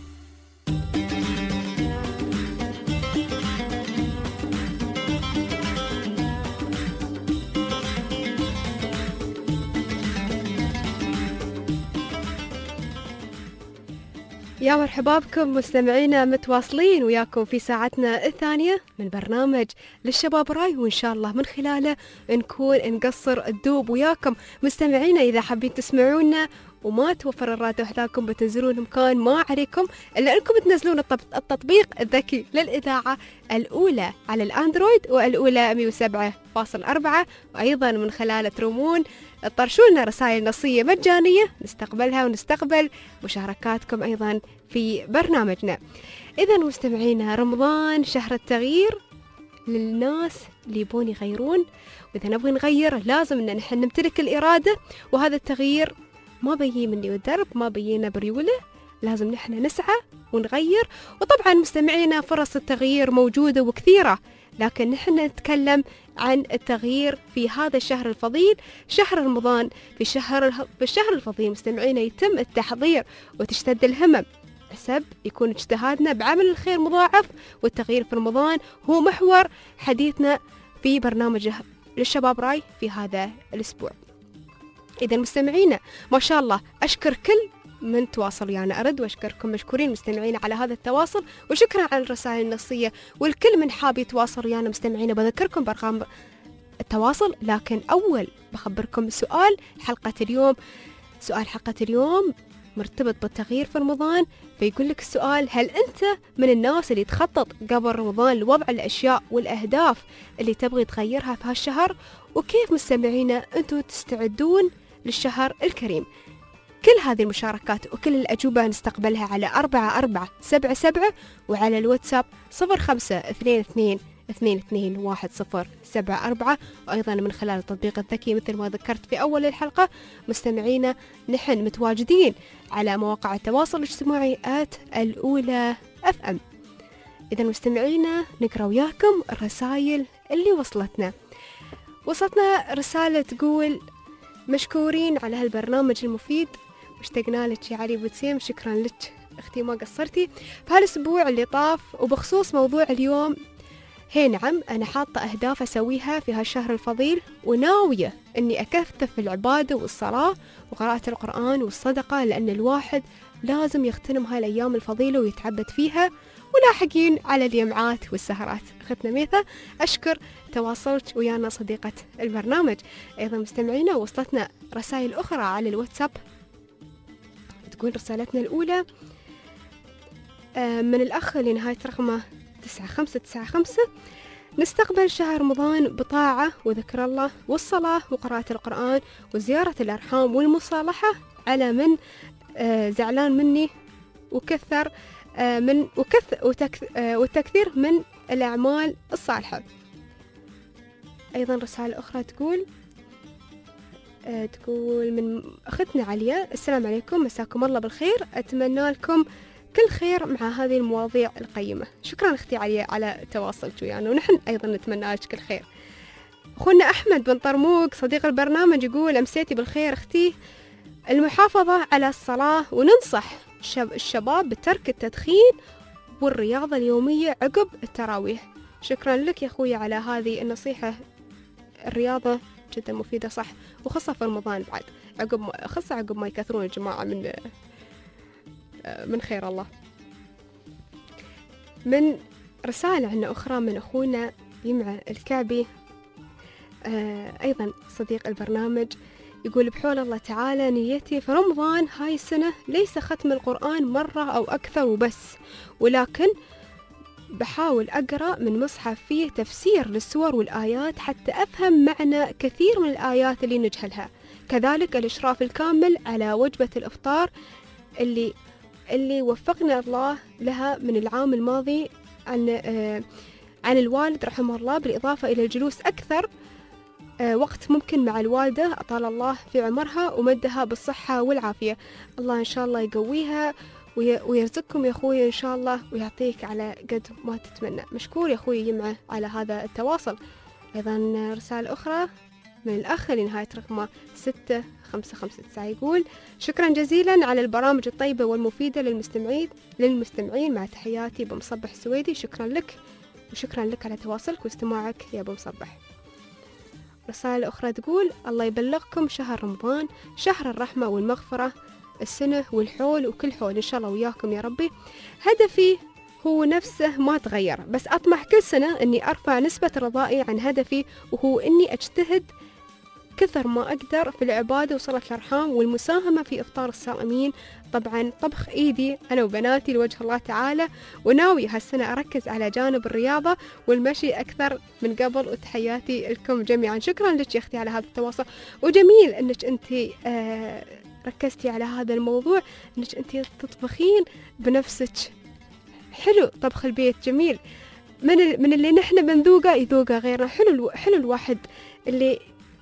يا مرحبا بكم مستمعينا، متواصلين وياكم في ساعتنا الثانية من برنامج للشباب راي، وإن شاء الله من خلاله نكون نقصر الدوب وياكم مستمعينا. إذا حابين تسمعونا وما توفر الراديو حداكم بتنزلون مكان ما عليكم إلا أنكم تنزلون التطبيق الذكي للإذاعة الأولى على الأندرويد والأولى 107.4، وأيضا من خلاله ترومون تطرشولنا رسائل نصية مجانية نستقبلها ونستقبل مشاركاتكم أيضا في برنامجنا. إذا مستمعينا، رمضان شهر التغيير للناس اللي يبون يغيرون، وإذا نبغي نغير لازم أن نحن نمتلك الإرادة، وهذا التغيير ما بيجي مني والدرب، ما بيجينا بريولة، لازم نحن نسعى ونغير. وطبعا مستمعينا فرص التغيير موجودة وكثيرة، لكن نحن نتكلم عن التغيير في هذا الشهر الفضيل، شهر رمضان. في الشهر الفضيل مستمعينا يتم التحضير وتشتد الهمم حسب يكون اجتهادنا بعمل الخير مضاعف، والتغيير في رمضان هو محور حديثنا في برنامج للشباب راي في هذا الأسبوع. إذا مستمعينا ما شاء الله أشكر كل من تواصل يعني أرد وأشكركم مشكورين مستمعين على هذا التواصل، وشكرا على الرسائل النصية والكل من حاب يتواصل ويانا مستمعين. بذكركم بأرقام التواصل، لكن أول بخبركم سؤال حلقة اليوم. سؤال حلقة اليوم مرتبط بالتغيير في رمضان، فيقول لك السؤال: هل أنت من الناس اللي تخطط قبل رمضان لوضع الأشياء والأهداف اللي تبغي تغيرها في هالشهر؟ وكيف مستمعينا أنتوا تستعدون للشهر الكريم؟ كل هذه المشاركات وكل الأجوبة نستقبلها على 4477 وعلى الواتساب 0522221074، وأيضا من خلال التطبيق الذكي مثل ما ذكرت في أول الحلقة. مستمعينا نحن متواجدين على مواقع التواصل الاجتماعي الأولى FM. إذا مستمعينا نقرأ وياكم الرسائل اللي وصلتنا رسالة تقول: مشكورين على هالبرنامج المفيد، واشتقنا لك يا علي بوتسيم. شكرا لك اختي ما قصرتي في هالاسبوع اللي طاف. وبخصوص موضوع اليوم، هي نعم انا حاطه اهداف اسويها في هالشهر الفضيل، وناويه اني اكثف في العباده والصلاه وقراءه القران والصدقه، لان الواحد لازم يغتنم هاي الايام الفضيله ويتعبد فيها، ولاحقين على الجمعات والسهرات. اختنا ميثا اشكر تواصلت ويانا صديقة البرنامج. أيضا مستمعينا وصلتنا رسائل أخرى على الواتساب، تقول رسالتنا الأولى من الأخ اللي نهاية رقمه 9595: نستقبل شهر رمضان بطاعة وذكر الله والصلاة وقراءة القرآن وزيارة الأرحام والمصالحة على من زعلان مني، وكثر من والتكثير من الأعمال الصالحة. أيضا رسالة أخرى تقول من أختنا عليا: السلام عليكم، مساكم الله بالخير، أتمنى لكم كل خير مع هذه المواضيع القيمة. شكرا أختي عليا على تواصلك ويانا، ونحن أيضا نتمنى لك كل خير. أخونا أحمد بن طرموق صديق البرنامج يقول: أمسيتي بالخير أختي، المحافظة على الصلاة، وننصح الشباب بترك التدخين والرياضة اليومية عقب التراويح. شكرا لك يا أخوي على هذه النصيحة، الرياضة جدا مفيدة صح، وخاصة في رمضان بعد عقب ما يكثرون الجماعة من خير الله. من رسالة عنا أخرى من أخونا يمع الكعبي، أيضا صديق البرنامج، يقول بحول الله تعالى نيتي في رمضان هاي السنة ليس ختم القرآن مرة أو أكثر وبس، ولكن بحاول أقرأ من مصحف فيه تفسير للسور والآيات حتى أفهم معنى كثير من الآيات اللي نجهلها. كذلك الإشراف الكامل على وجبة الإفطار اللي وفقنا الله لها من العام الماضي عن الوالد رحمه الله، بالإضافة إلى الجلوس أكثر وقت ممكن مع الوالدة أطال الله في عمرها ومدها بالصحة والعافية. الله إن شاء الله يقويها ويرزقكم يا أخوي إن شاء الله ويعطيك على قد ما تتمنى. مشكور يا أخوي يمعه على هذا التواصل. أيضا رسالة أخرى من الأخ لنهاية رقمه 6559 يقول شكرا جزيلا على البرامج الطيبة والمفيدة للمستمعين مع تحياتي بمصبح السويدي. شكرا لك وشكرا لك على تواصلك واستماعك يا أبو مصبح. رسالة أخرى تقول الله يبلغكم شهر رمضان، شهر الرحمة والمغفرة، السنة والحول وكل حول إن شاء الله وياكم يا ربي. هدفي هو نفسه ما تغير، بس أطمح كل سنة أني أرفع نسبة رضائي عن هدفي، وهو أني أجتهد كثر ما أقدر في العبادة وصلة الأرحام والمساهمة في إفطار الصائمين. طبعا طبخ إيدي أنا وبناتي لوجه الله تعالى، وناوي هالسنة أركز على جانب الرياضة والمشي أكثر من قبل. وتحياتي لكم جميعا. شكرا لك يا أختي على هذا التواصل، وجميل أنك أنت ركزتي على هذا الموضوع، أنك أنت تطبخين بنفسك. حلو طبخ البيت جميل، من اللي نحن بنذوقه يذوقه غيرنا. حلو الواحد اللي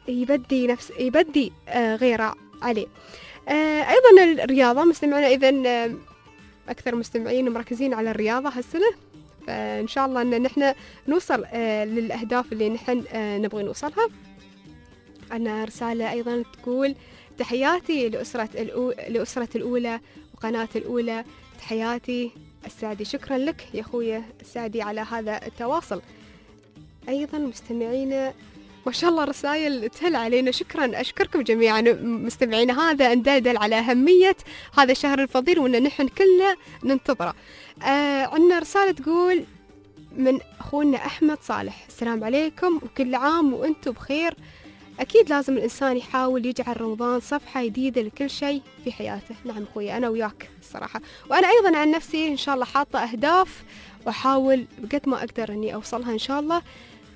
يبدي غيره عليه. أيضا الرياضة مستمعنا، إذن أكثر مستمعين مركزين على الرياضة هالسنة، فإن شاء الله أن نحن نوصل للأهداف اللي نحن نبغي نوصلها. عندنا رسالة أيضا تقول تحياتي لأسرة الأولى وقناة الأولى، تحياتي السعدي. شكرا لك يا أخويا السعدي على هذا التواصل. أيضا مستمعينا ما شاء الله رسائل تهل علينا، شكرا أشكركم جميعا مستمعينا. هذا ندلدل على أهمية هذا الشهر الفضيل وأن نحن كلنا ننتظره. عندنا رسالة تقول من أخونا أحمد صالح، السلام عليكم وكل عام وأنتم بخير. أكيد لازم الإنسان يحاول يجعل رمضان صفحة جديدة لكل شيء في حياته. نعم أخوي أنا وياك الصراحة، وأنا أيضا عن نفسي إن شاء الله حاطة أهداف وأحاول بقد ما أقدر أني أوصلها إن شاء الله.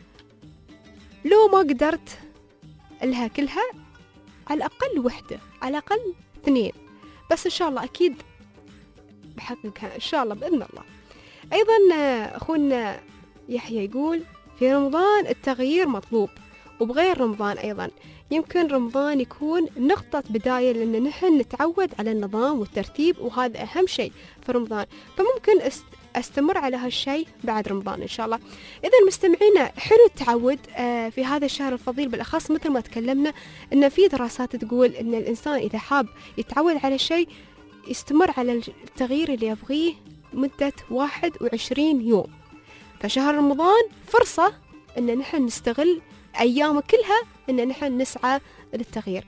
لو ما قدرت لها كلها على الأقل وحدة، على الأقل 2، بس إن شاء الله أكيد بحققها إن شاء الله بإذن الله. أيضا أخونا يحيى يقول في رمضان التغيير مطلوب، وبغير رمضان أيضا يمكن رمضان يكون نقطة بداية لأن نحن نتعود على النظام والترتيب، وهذا أهم شيء في رمضان، فممكن استمر على هالشيء بعد رمضان إن شاء الله. إذا مستمعينا حلو التعود في هذا الشهر الفضيل، بالأخص مثل ما تكلمنا إن في دراسات تقول إن الإنسان إذا حاب يتعود على شيء يستمر على التغيير اللي يبغيه مدة 21 يوم. فشهر رمضان فرصة إن نحن نستغل أيام كلها إن نحن نسعى للتغيير.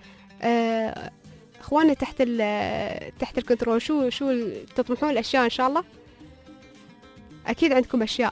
إخواننا تحت الكنترول شو تطمحون الأشياء إن شاء الله؟ أكيد عندكم أشياء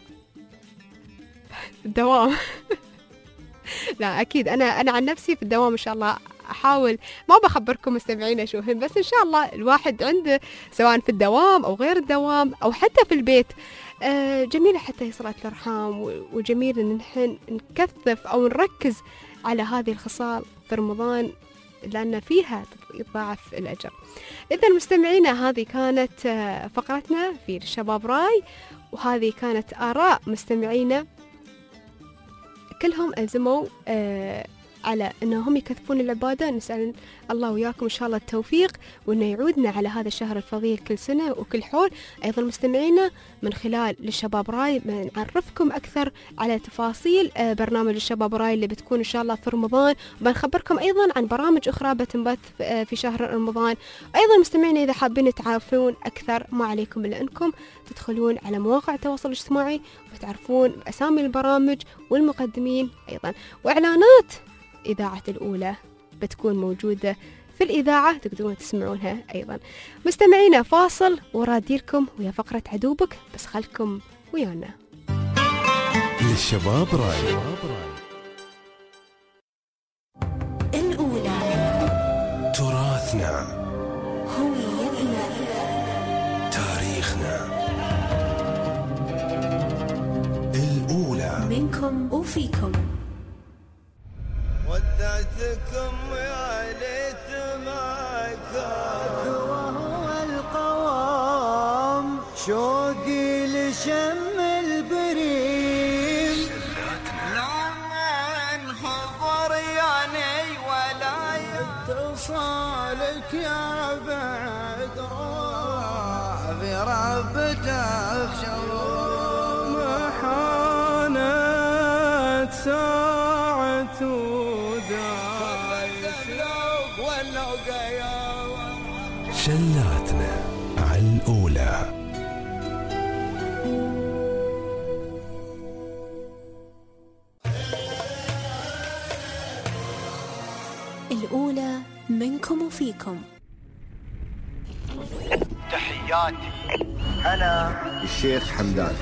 الدوام لا أكيد أنا عن نفسي في الدوام إن شاء الله أحاول ما بخبركم مستمعين شو هم، بس إن شاء الله الواحد عنده سواء في الدوام أو غير الدوام أو حتى في البيت جميلة حتى صلة الأرحام، وجميل إن نحن نكثف أو نركز على هذه الخصال في رمضان لأن فيها يضاعف الأجر. إذا مستمعينا هذه كانت فقرتنا في الشباب راي، وهذه كانت آراء مستمعينا كلهم ألزموا على أنهم يكثفون العبادة. نسأل الله وياكم إن شاء الله التوفيق، وأنه يعودنا على هذا الشهر الفضيل كل سنة وكل حول. أيضا مستمعينا من خلال للشباب راي بنعرفكم أكثر على تفاصيل برنامج الشباب راي اللي بتكون إن شاء الله في رمضان، وبنخبركم أيضا عن برامج أخرى بتنبث في شهر رمضان. أيضا مستمعينا إذا حابين تعرفون أكثر ما عليكم إلا أنكم تدخلون على مواقع التواصل الاجتماعي وتعرفون أسامي البرامج والمقدمين أيضا، وإعلانات إذاعة الأولى بتكون موجودة في الإذاعة تقدرون تسمعونها أيضا. مستمعينا فاصل وراديلكم ويا فقرة عدوبك، بس خلكم ويانا. للشباب راي. الأولى تراثنا، هويتنا، تاريخنا. الأولى منكم وفيكم. ودعتكم يا ليت ما كان وهو القوام شوقي لشم البريم لما انحضر يعني ولا يتصالك يا بعد روح في ربتك شوم حانت ساعة شلاتنا على الأولى. الأولى منكم وفيكم. تحياتي أنا الشيخ حمدان.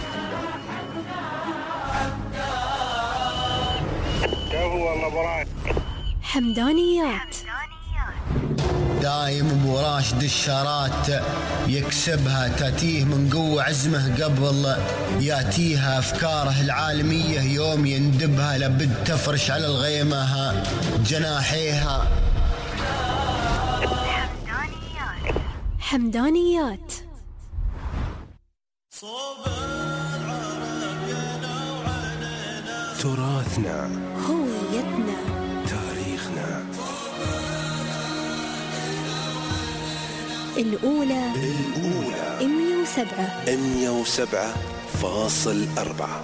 هو مبارك حمدانيات. دايم ابو راشد الشارات يكسبها، تاتيه من قوة عزمه قبل ياتيها افكاره العالمية، يوم يندبها لابد تفرش على الغيمة جناحيها. حمدانيات. تراثنا، هويتنا، تاريخنا. الأولى 107.4.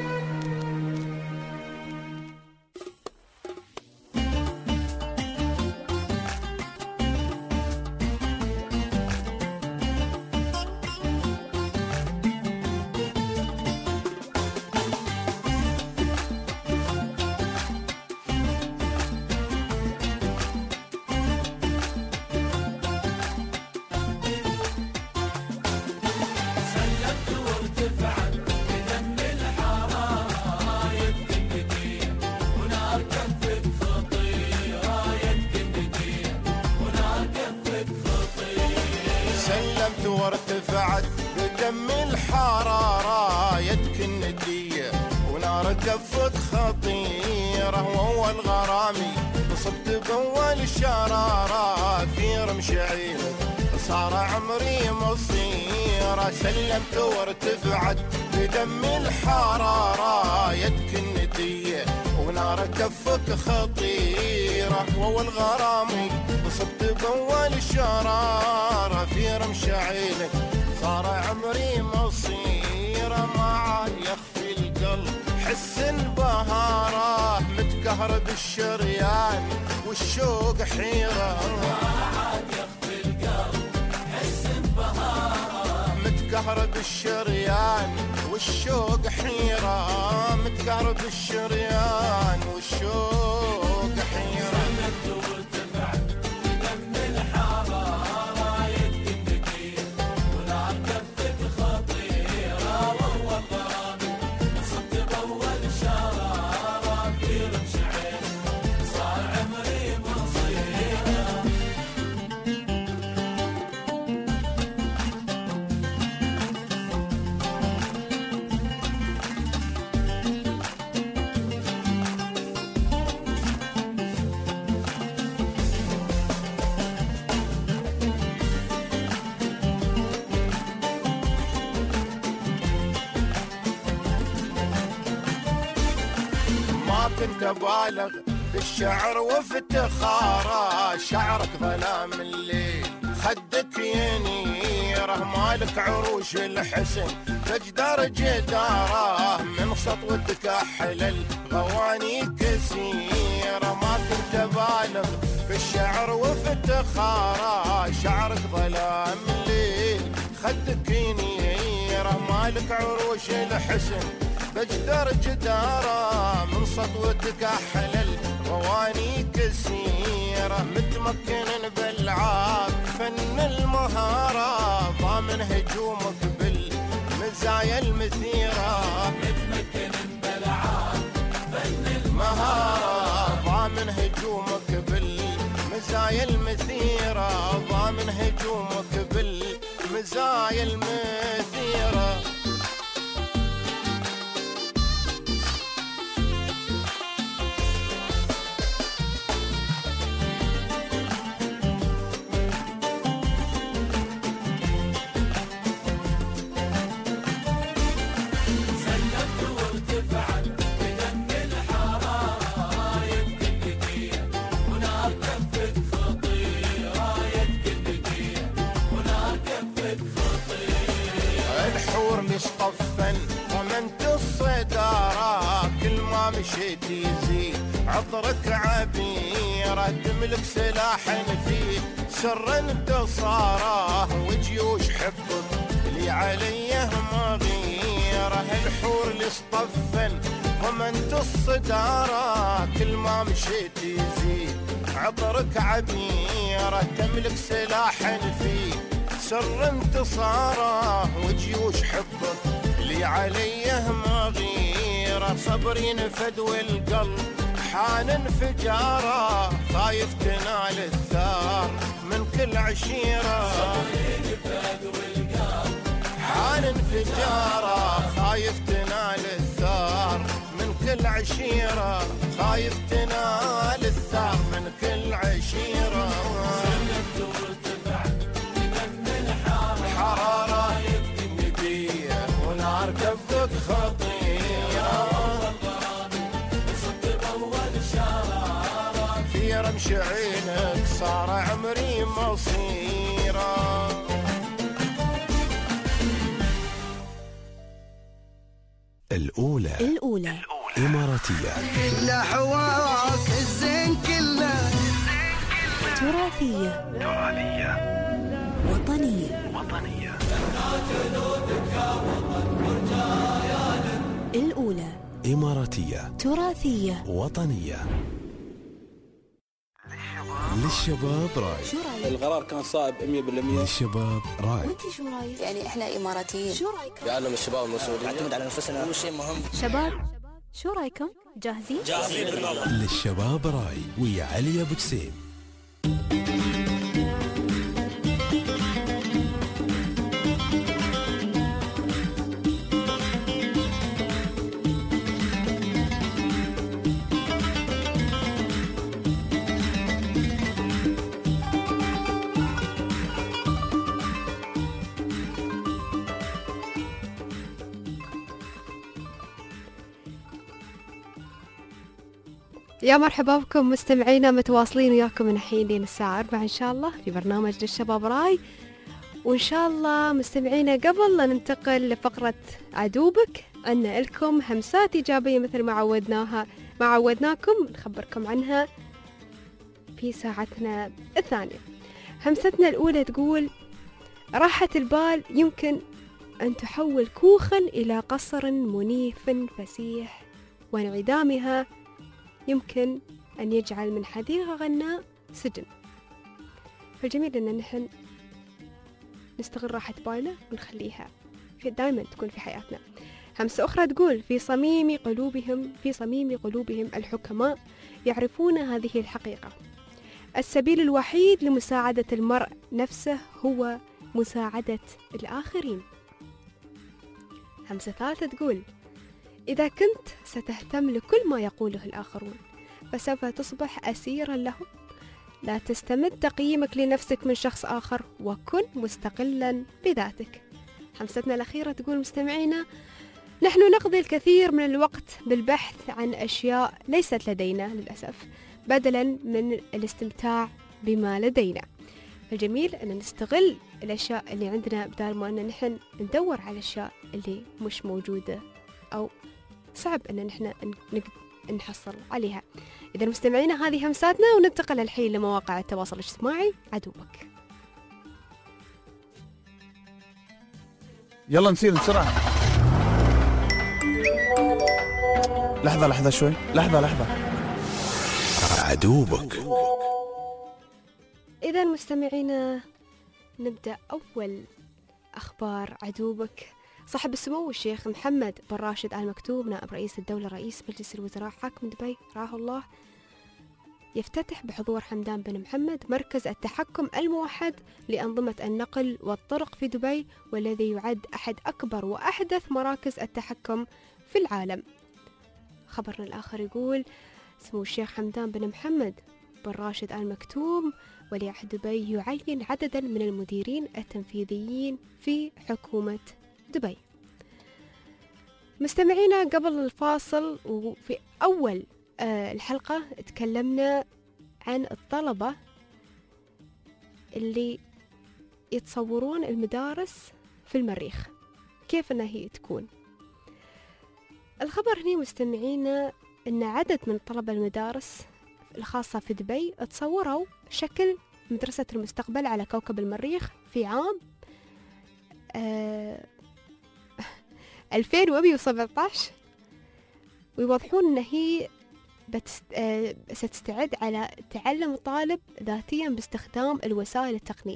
سلمت وارتفعت بدم الحرارة يدك الندية ونار كفك خطيرة وأول غرامي صبت بأول شرارة في رمش عينك صار عمري مصيرة. سلمت وارتفعت بدم الحرارة يدك الندية ونار كفك خطيرة وأول غرامي صبت بأول شرارة في رمش عينك صار عمري مصيرة. ما عاد يخفي القلب حس البهارة متكهرب الشريان والشوق حيرة. ما عاد يخفي القلب حس البهارة متكهرب الشريان والشوق حيرة. متكهرب الشريان والشوق حيرة. كنت بالغ بالشعر وافتخاره شعرك ظلام الليل خدك ينيره مالك عروش الحسن تجدر جداره من سطوتك احلى الغواني كثيره. ما كنت بالغ بالشعر وافتخاره شعرك ظلام الليل خدك ينيره مالك عروش الحسن بجدر جدارة من سطوتك أحلى الغواني كثيرة. متمكن بالعاب فن المهارة ضامن هجومك بالمزية مزايا المثيرة متمكن بلعان فن المهارة ضامن هجومك بالمزايا المثيرة ضامن هجومك بالمزايا المثيرة مصطفا ومنت الصدارة كل ما مشيت يزيد عطرك عبيرة تملك سلاح فيه سر انتصاره وجيوش حبك اللي عليه مغيره الحور لصطفا ومنت الصدارة كل ما مشيت يزيد عطرك عبيرة تملك سلاح فيه سر انتصاره وجيوش حبه اللي عليه مغيره صبري ينفد والقلب حان انفجاره خايف تنال الثار من كل عشيره صبري ينفد والقلب حان انفجاره خايف تنال الثار من كل عشيره خايف تنال الثار من كل عشيره حرارة نبيه ونار كفك خطيرة صدق أول شرارة في رمش عينك صار عمري مصيرة الأولى إماراتية كله حواك الزين كله تراثية وطنية الأولى إماراتية تراثية وطنية. للشباب راي. القرار كان صائب 100%. للشباب راي. وانت شو رايك؟ يعني احنا إماراتيين، شو رايكم؟ يعلم الشباب المسؤولية، نعتمد على أنفسنا، أول شيء مهم. شباب شو رايكم؟ جاهزين؟ للشباب راي ويا علي أبو جسيم. يا مرحبا بكم مستمعينا، متواصلين وياكم من الحين لين الساعة 4 إن شاء الله في برنامج للشباب راي. وإن شاء الله مستمعينا قبل لا ننتقل لفقرة عدوبك عنا لكم همسات إيجابية مثل ما عودناكم نخبركم عنها في ساعتنا الثانية. همستنا الأولى تقول: راحة البال يمكن أن تحول كوخا إلى قصر منيف فسيح، وانعدامها يمكن أن يجعل من حديقة غناء سجن. فالجميل أن نحن نستغل راحة بالنا ونخليها دائما تكون في حياتنا. همسة أخرى تقول: في صميم قلوبهم الحكماء يعرفون هذه الحقيقة. السبيل الوحيد لمساعدة المرء نفسه هو مساعدة الآخرين. همسة ثالثة تقول: إذا كنت ستهتم لكل ما يقوله الآخرون فسوف تصبح أسيرا لهم. لا تستمد تقييمك لنفسك من شخص آخر، وكن مستقلا بذاتك. همستنا الأخيرة تقول: مستمعينا، نحن نقضي الكثير من الوقت بالبحث عن أشياء ليست لدينا للأسف، بدلا من الاستمتاع بما لدينا. الجميل أن نستغل الأشياء اللي عندنا بدل ما أن نحن ندور على الأشياء اللي مش موجودة أو صعب أن نحن نحصل عليها. إذا مستمعينا هذه همساتنا، وننتقل الحين لمواقع التواصل الاجتماعي. عدوبك. يلا نسير بسرعة. لحظة شوي، لحظة. عدوبك. إذا مستمعينا نبدأ أول أخبار عدوبك. صاحب السمو الشيخ محمد بن راشد آل مكتوم نائب رئيس الدولة رئيس مجلس الوزراء حاكم دبي رعاه الله يفتتح بحضور حمدان بن محمد مركز التحكم الموحد لأنظمة النقل والطرق في دبي، والذي يعد أحد أكبر وأحدث مراكز التحكم في العالم. خبرنا الآخر يقول سمو الشيخ حمدان بن محمد بن راشد آل مكتوم ولي عهد دبي يعين عددا من المديرين التنفيذيين في حكومة دبي. مستمعينا، قبل الفاصل وفي أول الحلقة تكلمنا عن الطلبة اللي يتصورون المدارس في المريخ كيف أنها هي تكون. الخبر هنا مستمعينا أن عدد من طلبة المدارس الخاصة في دبي تصوروا شكل مدرسة المستقبل على كوكب المريخ في عام 2017، ويوضحون أن هي ستستعد على تعلم الطالب ذاتيا باستخدام الوسائل التقنية.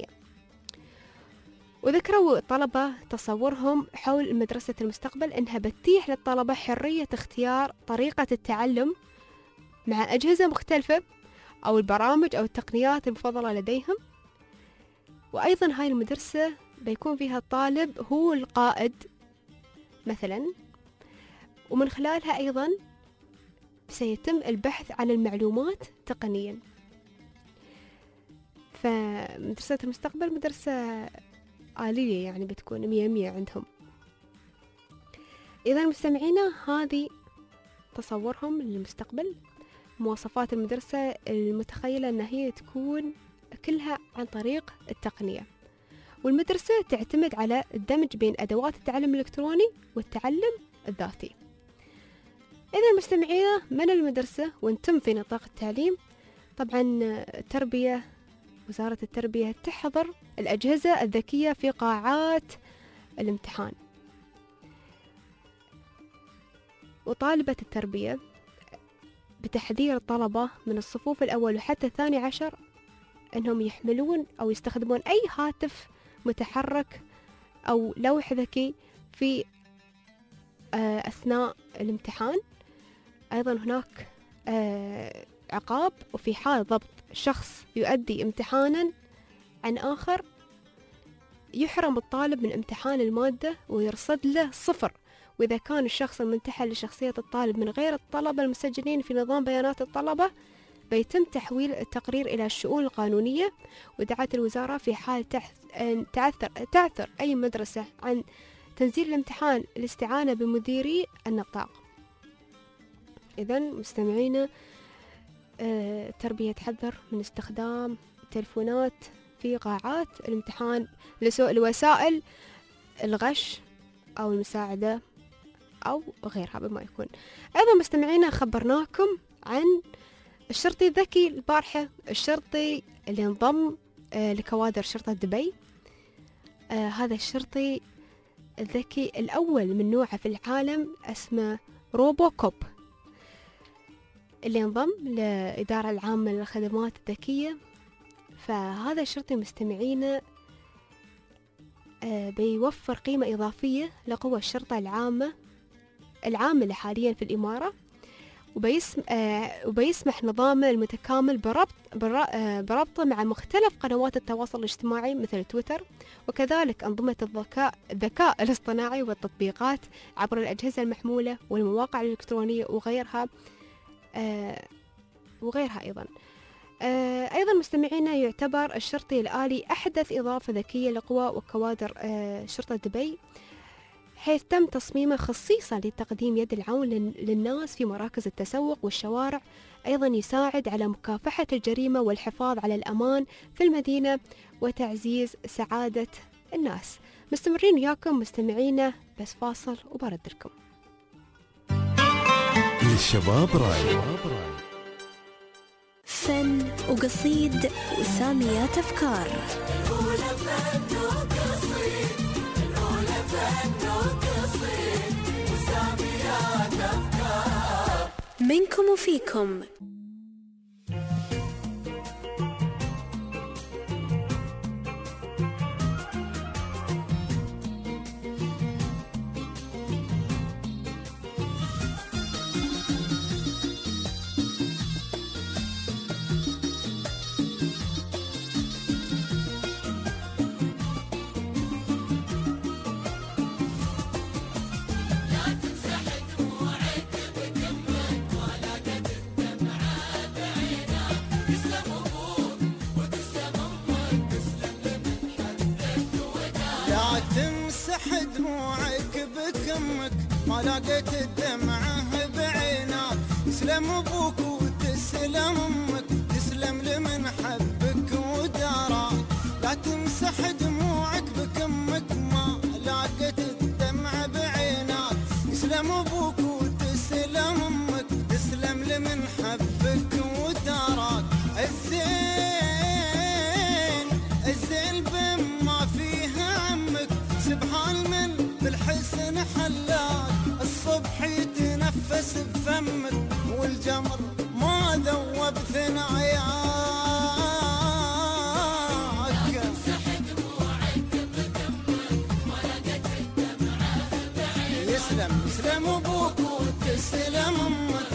وذكروا الطلبة تصورهم حول مدرسة المستقبل أنها بتتيح للطلبة حرية اختيار طريقة التعلم مع أجهزة مختلفة أو البرامج أو التقنيات المفضلة لديهم. وأيضا هاي المدرسة بيكون فيها الطالب هو القائد مثلا، ومن خلالها أيضا سيتم البحث عن المعلومات تقنيا. فمدرسة المستقبل مدرسة آلية، يعني بتكون 100 عندهم. إذا مستمعينا، هذه تصورهم للمستقبل. مواصفات المدرسة المتخيلة أن هي تكون كلها عن طريق التقنية، والمدرسة تعتمد على الدمج بين أدوات التعلم الإلكتروني والتعلم الذاتي. إذا مستمعينا، من المدرسة وانتم في نطاق التعليم، طبعا التربية، وزارة التربية تحظر الأجهزة الذكية في قاعات الامتحان. وطالبة التربية بتحذير الطلبة من الصفوف الأول وحتى 12 أنهم يحملون أو يستخدمون أي هاتف متحرك أو لوح ذكي في أثناء الامتحان. أيضا هناك عقاب، وفي حال ضبط شخص يؤدي امتحانا عن آخر يحرم الطالب من امتحان المادة ويرصد له 0. وإذا كان الشخص المنتحل لشخصية الطالب من غير الطلبة المسجلين في نظام بيانات الطلبة بيتم تحويل التقرير إلى الشؤون القانونية. ودعت الوزارة في حال تعثر أي مدرسة عن تنزيل الامتحان الاستعانة بمديري النطاق. إذن مستمعينا، التربية تحذر من استخدام التلفونات في قاعات الامتحان لوسائل الغش أو المساعدة أو غيرها بما يكون. أيضا مستمعينا، خبرناكم عن الشرطي الذكي البارحة، الشرطي اللي انضم لكوادر شرطة دبي. هذا الشرطي الذكي الأول من نوعه في العالم اسمه روبو كوب، اللي انضم للإدارة العامة للخدمات الذكية. فهذا الشرطي مستمعينا بيوفر قيمة إضافية لقوى الشرطة العاملة حاليا في الإمارة، وبيسمح نظامه المتكامل بربطه مع مختلف قنوات التواصل الاجتماعي مثل تويتر، وكذلك أنظمة الذكاء الاصطناعي والتطبيقات عبر الأجهزة المحمولة والمواقع الإلكترونية وغيرها أيضا مستمعينا، يعتبر الشرطي الآلي أحدث إضافة ذكية لقوى وكوادر شرطة دبي، حيث تم تصميمه خصيصا لتقديم يد العون للناس في مراكز التسوق والشوارع. أيضا يساعد على مكافحة الجريمة والحفاظ على الأمان في المدينة وتعزيز سعادة الناس. مستمرين وياكم مستمعينا، بس فاصل وبرد لكم. للشباب راي، فن وقصيد وساميات أفكار. منكم وفيكم. تمسح دموعك بكمك ما لقيت الدمعة بعينك. يسلم ابوك وتسلم امك، تسلم لمن حبك وداراك. لا تمسح دموعك بكمك ما لقيت الدمعة بعينك. يسلم ابوك وتسلم امك، تسلم لمن حبك وداراك. الزين بما فيها عمك، سبحان من بالحسن حلاك. الصبح يتنفس بفمك والجمر ما ذوب ثناياك. يسلم ابوك وتسلم امك.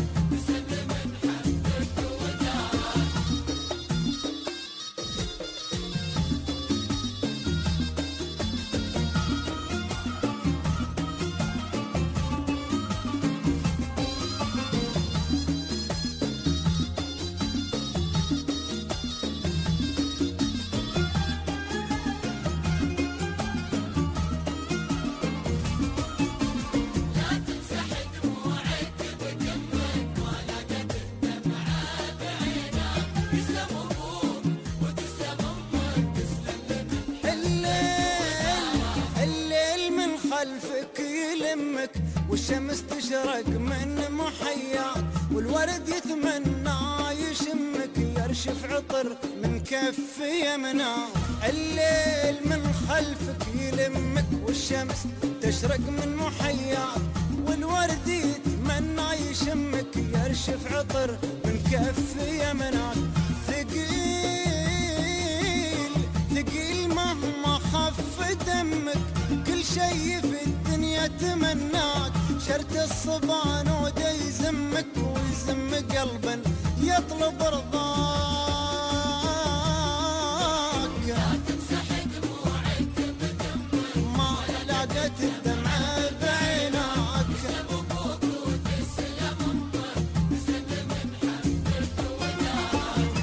خلفك يلمك والشمس تشرق من محياك، والورد يتمنى يشمك يرشف عطر من كف يمناك. الليل من خلفك يلمك والشمس تشرق من محياك، والورد يتمنى يشمك يرشف عطر من كف يمناك. ثقيل مهما خف دمك، كل شي في الدنيا تمناك. شرت الصبان ودا يزمك ويزم قلبا يطلب رضاك. لا تمسح دموعك بدمك ما لقيت الدمعة بعيناك. تسلم ابوك وتسلم امك، تسلم من حبك وداك.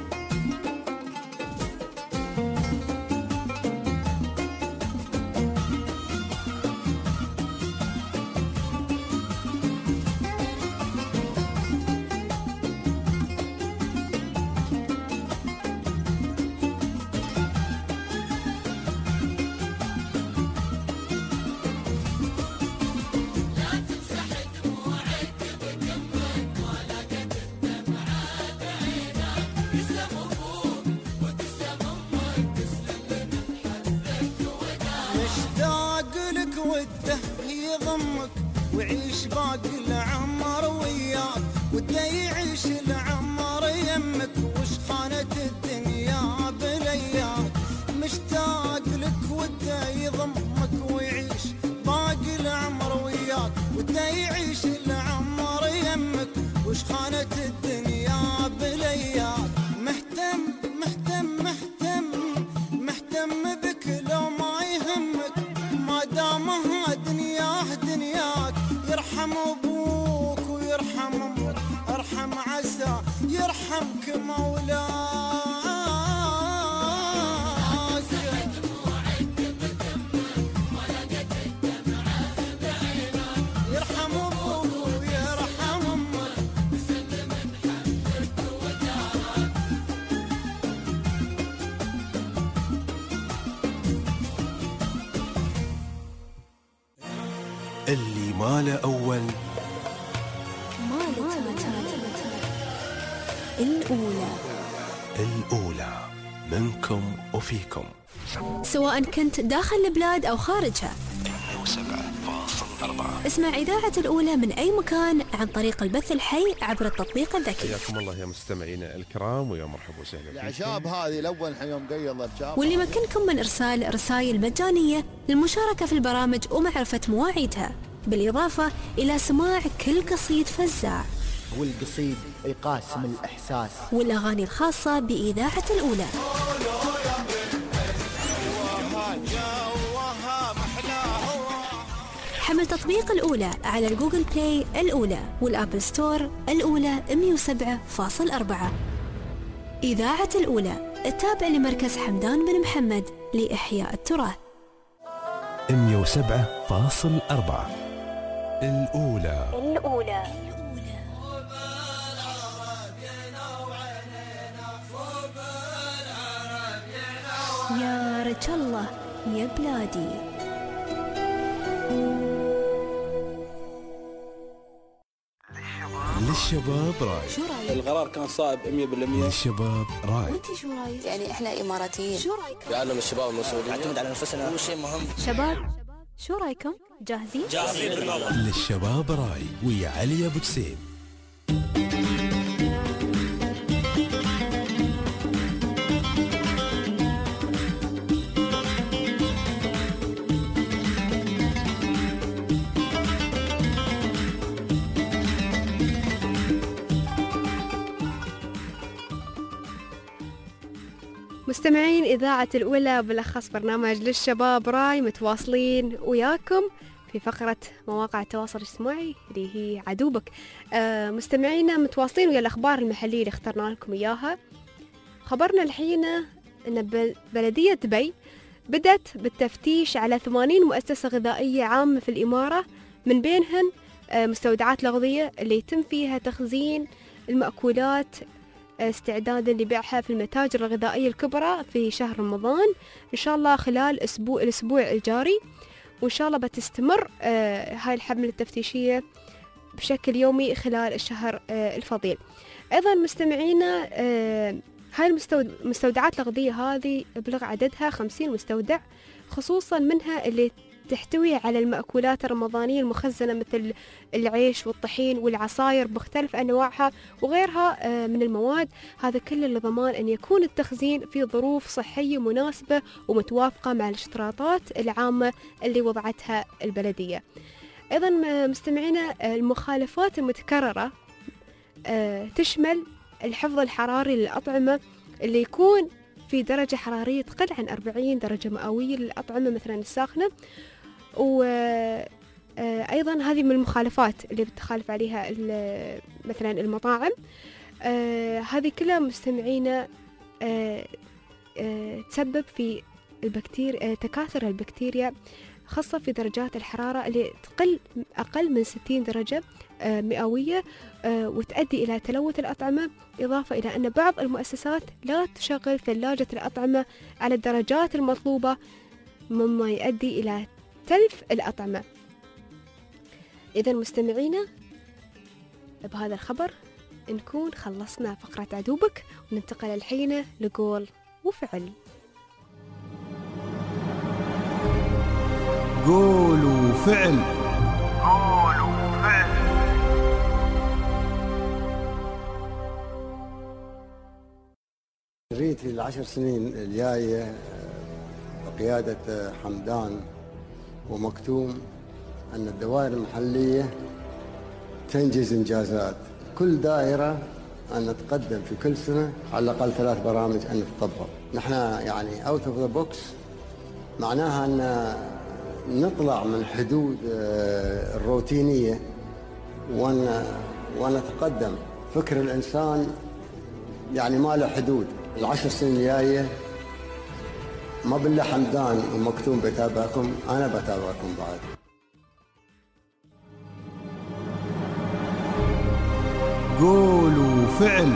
وده يضمك وعيش باقي العمر وياك، وده يعيش العمر يمك وش خانت الدنيا بلياك. مشتاق لك وده يضمك ويعيش باقي العمر وياك، وده يعيش العمر يمك وش خانت الدنيا بلياك. مهتم مهتم مهتم مهتم بك لو ما يهمك، ما دامها دنياك. يرحم ابوك ويرحم امك، ارحم عسى يرحمك مولاك. يرحم ابوك ويرحم امك، اللي ما له أول ما له الأولى منكم وفيكم، سواء كنت داخل البلاد أو خارجها. 107.4 اسمع إذاعة الأولى من أي مكان عن طريق البث الحي عبر التطبيق الذكي. حياكم الله يا مستمعينا الكرام ويا مرحبا وسهلا فيكم. الأعشاب هذه الأول يوم قيض الأعشاب، واللي يمكنكم من إرسال رسائل مجانية للمشاركة في البرامج ومعرفة مواعيدها، بالإضافة إلى سماع كل قصيد فزاع والقصيد يقاسم الإحساس والأغاني الخاصة بإذاعة الأولى. حمل تطبيق الأولى على الجوجل بلاي الأولى والأبل ستور الأولى 107.4. إذاعة الأولى التابع لمركز حمدان بن محمد لإحياء التراث. 107.4. الأولى. يا رجل الله يا بلادي. للشباب راي. شو رايك؟ القرار كان صائب 100%. للشباب راي. وانت شو رايك؟ يعني احنا اماراتيين. شو رايك؟ يعلم الشباب المسؤولين نعتمد على نفسنا، هو شيء مهم. شباب شو رايكم؟ جاهزين؟ للشباب راي ويا علي ابو جسيم. مستمعين إذاعة الأولى بالأخص برنامج للشباب راي متواصلين وياكم في فقرة مواقع التواصل الاجتماعي اللي هي عدوبك. مستمعينا متواصلين ويا الأخبار المحلية اللي اخترنا لكم إياها. خبرنا الحين أن بلدية دبي بدأت بالتفتيش على 80 مؤسسة غذائية عامة في الإمارة، من بينهن مستودعات الأغذية اللي يتم فيها تخزين المأكولات استعدادا لبيعها في المتاجر الغذائية الكبرى في شهر رمضان إن شاء الله خلال الأسبوع الجاري، وإن شاء الله بتستمر هاي الحملة التفتيشية بشكل يومي خلال الشهر الفضيل. أيضا مستمعينا هاي المستودعات الأغذية هذه بلغ عددها 50 مستودع، خصوصا منها اللي تحتوي على المأكولات الرمضانية المخزنة مثل العيش والطحين والعصاير بمختلف أنواعها وغيرها من المواد. هذا كله لضمان أن يكون التخزين في ظروف صحية مناسبة ومتوافقة مع الاشتراطات العامة اللي وضعتها البلدية. أيضا مستمعينا المخالفات المتكررة تشمل الحفظ الحراري للأطعمة اللي يكون في درجة حرارية تقل عن 40 درجة مئوية للأطعمة مثلا الساخنة، وأيضا هذه من المخالفات اللي بتخالف عليها مثلا المطاعم. هذه كلها مستمعينا تسبب في تكاثر البكتيريا، خاصة في درجات الحرارة اللي تقل أقل من 60 درجة مئوية، وتؤدي إلى تلوث الأطعمة، إضافة إلى أن بعض المؤسسات لا تشغل ثلاجة الأطعمة على الدرجات المطلوبة، مما يؤدي إلى تلف الأطعمة. إذا مستمعينا بهذا الخبر نكون خلصنا فقرة عدوبك، وننتقل الحين لقول وفعل. قول وفعل. نريد في ال10 سنين الجاية بقيادة حمدان ومكتوم أن الدوائر المحلية تنجز إنجازات، كل دائرة أن نتقدم في كل سنة على الأقل 3 برامج أن تطبق. نحن يعني out of the box، معناها أن نطلع من حدود الروتينية ونتقدم. فكر الإنسان يعني ما له حدود. ال10 سنين الجاية ما بالله حمدان ومكتوم بتابعكم، أنا بتابعكم بعد. قول وفعل.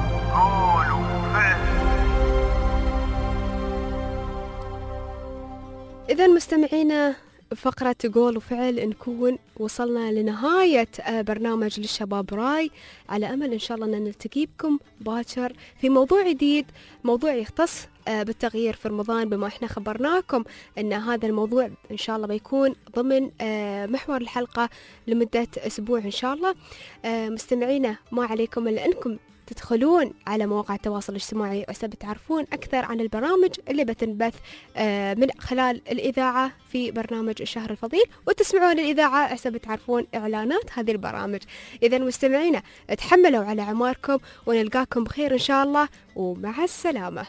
إذا مستمعينا فقرة قول وفعل نكون وصلنا لنهاية برنامج للشباب راي، على أمل إن شاء الله أن نلتقي بكم باكر في موضوع جديد، موضوع يختص بالتغيير في رمضان، بما إحنا خبرناكم أن هذا الموضوع إن شاء الله بيكون ضمن محور الحلقة لمدة أسبوع إن شاء الله. مستمعينا ما عليكم إلا أنكم تدخلون على مواقع التواصل الاجتماعي عشان تعرفون أكثر عن البرامج اللي بتنبث من خلال الإذاعة في برنامج الشهر الفضيل، وتسمعون الإذاعة عشان تعرفون إعلانات هذه البرامج. إذا مستمعينا تحملوا على عماركم، ونلقاكم بخير إن شاء الله، ومع السلامة.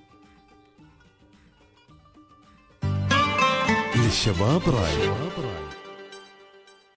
للشباب راي.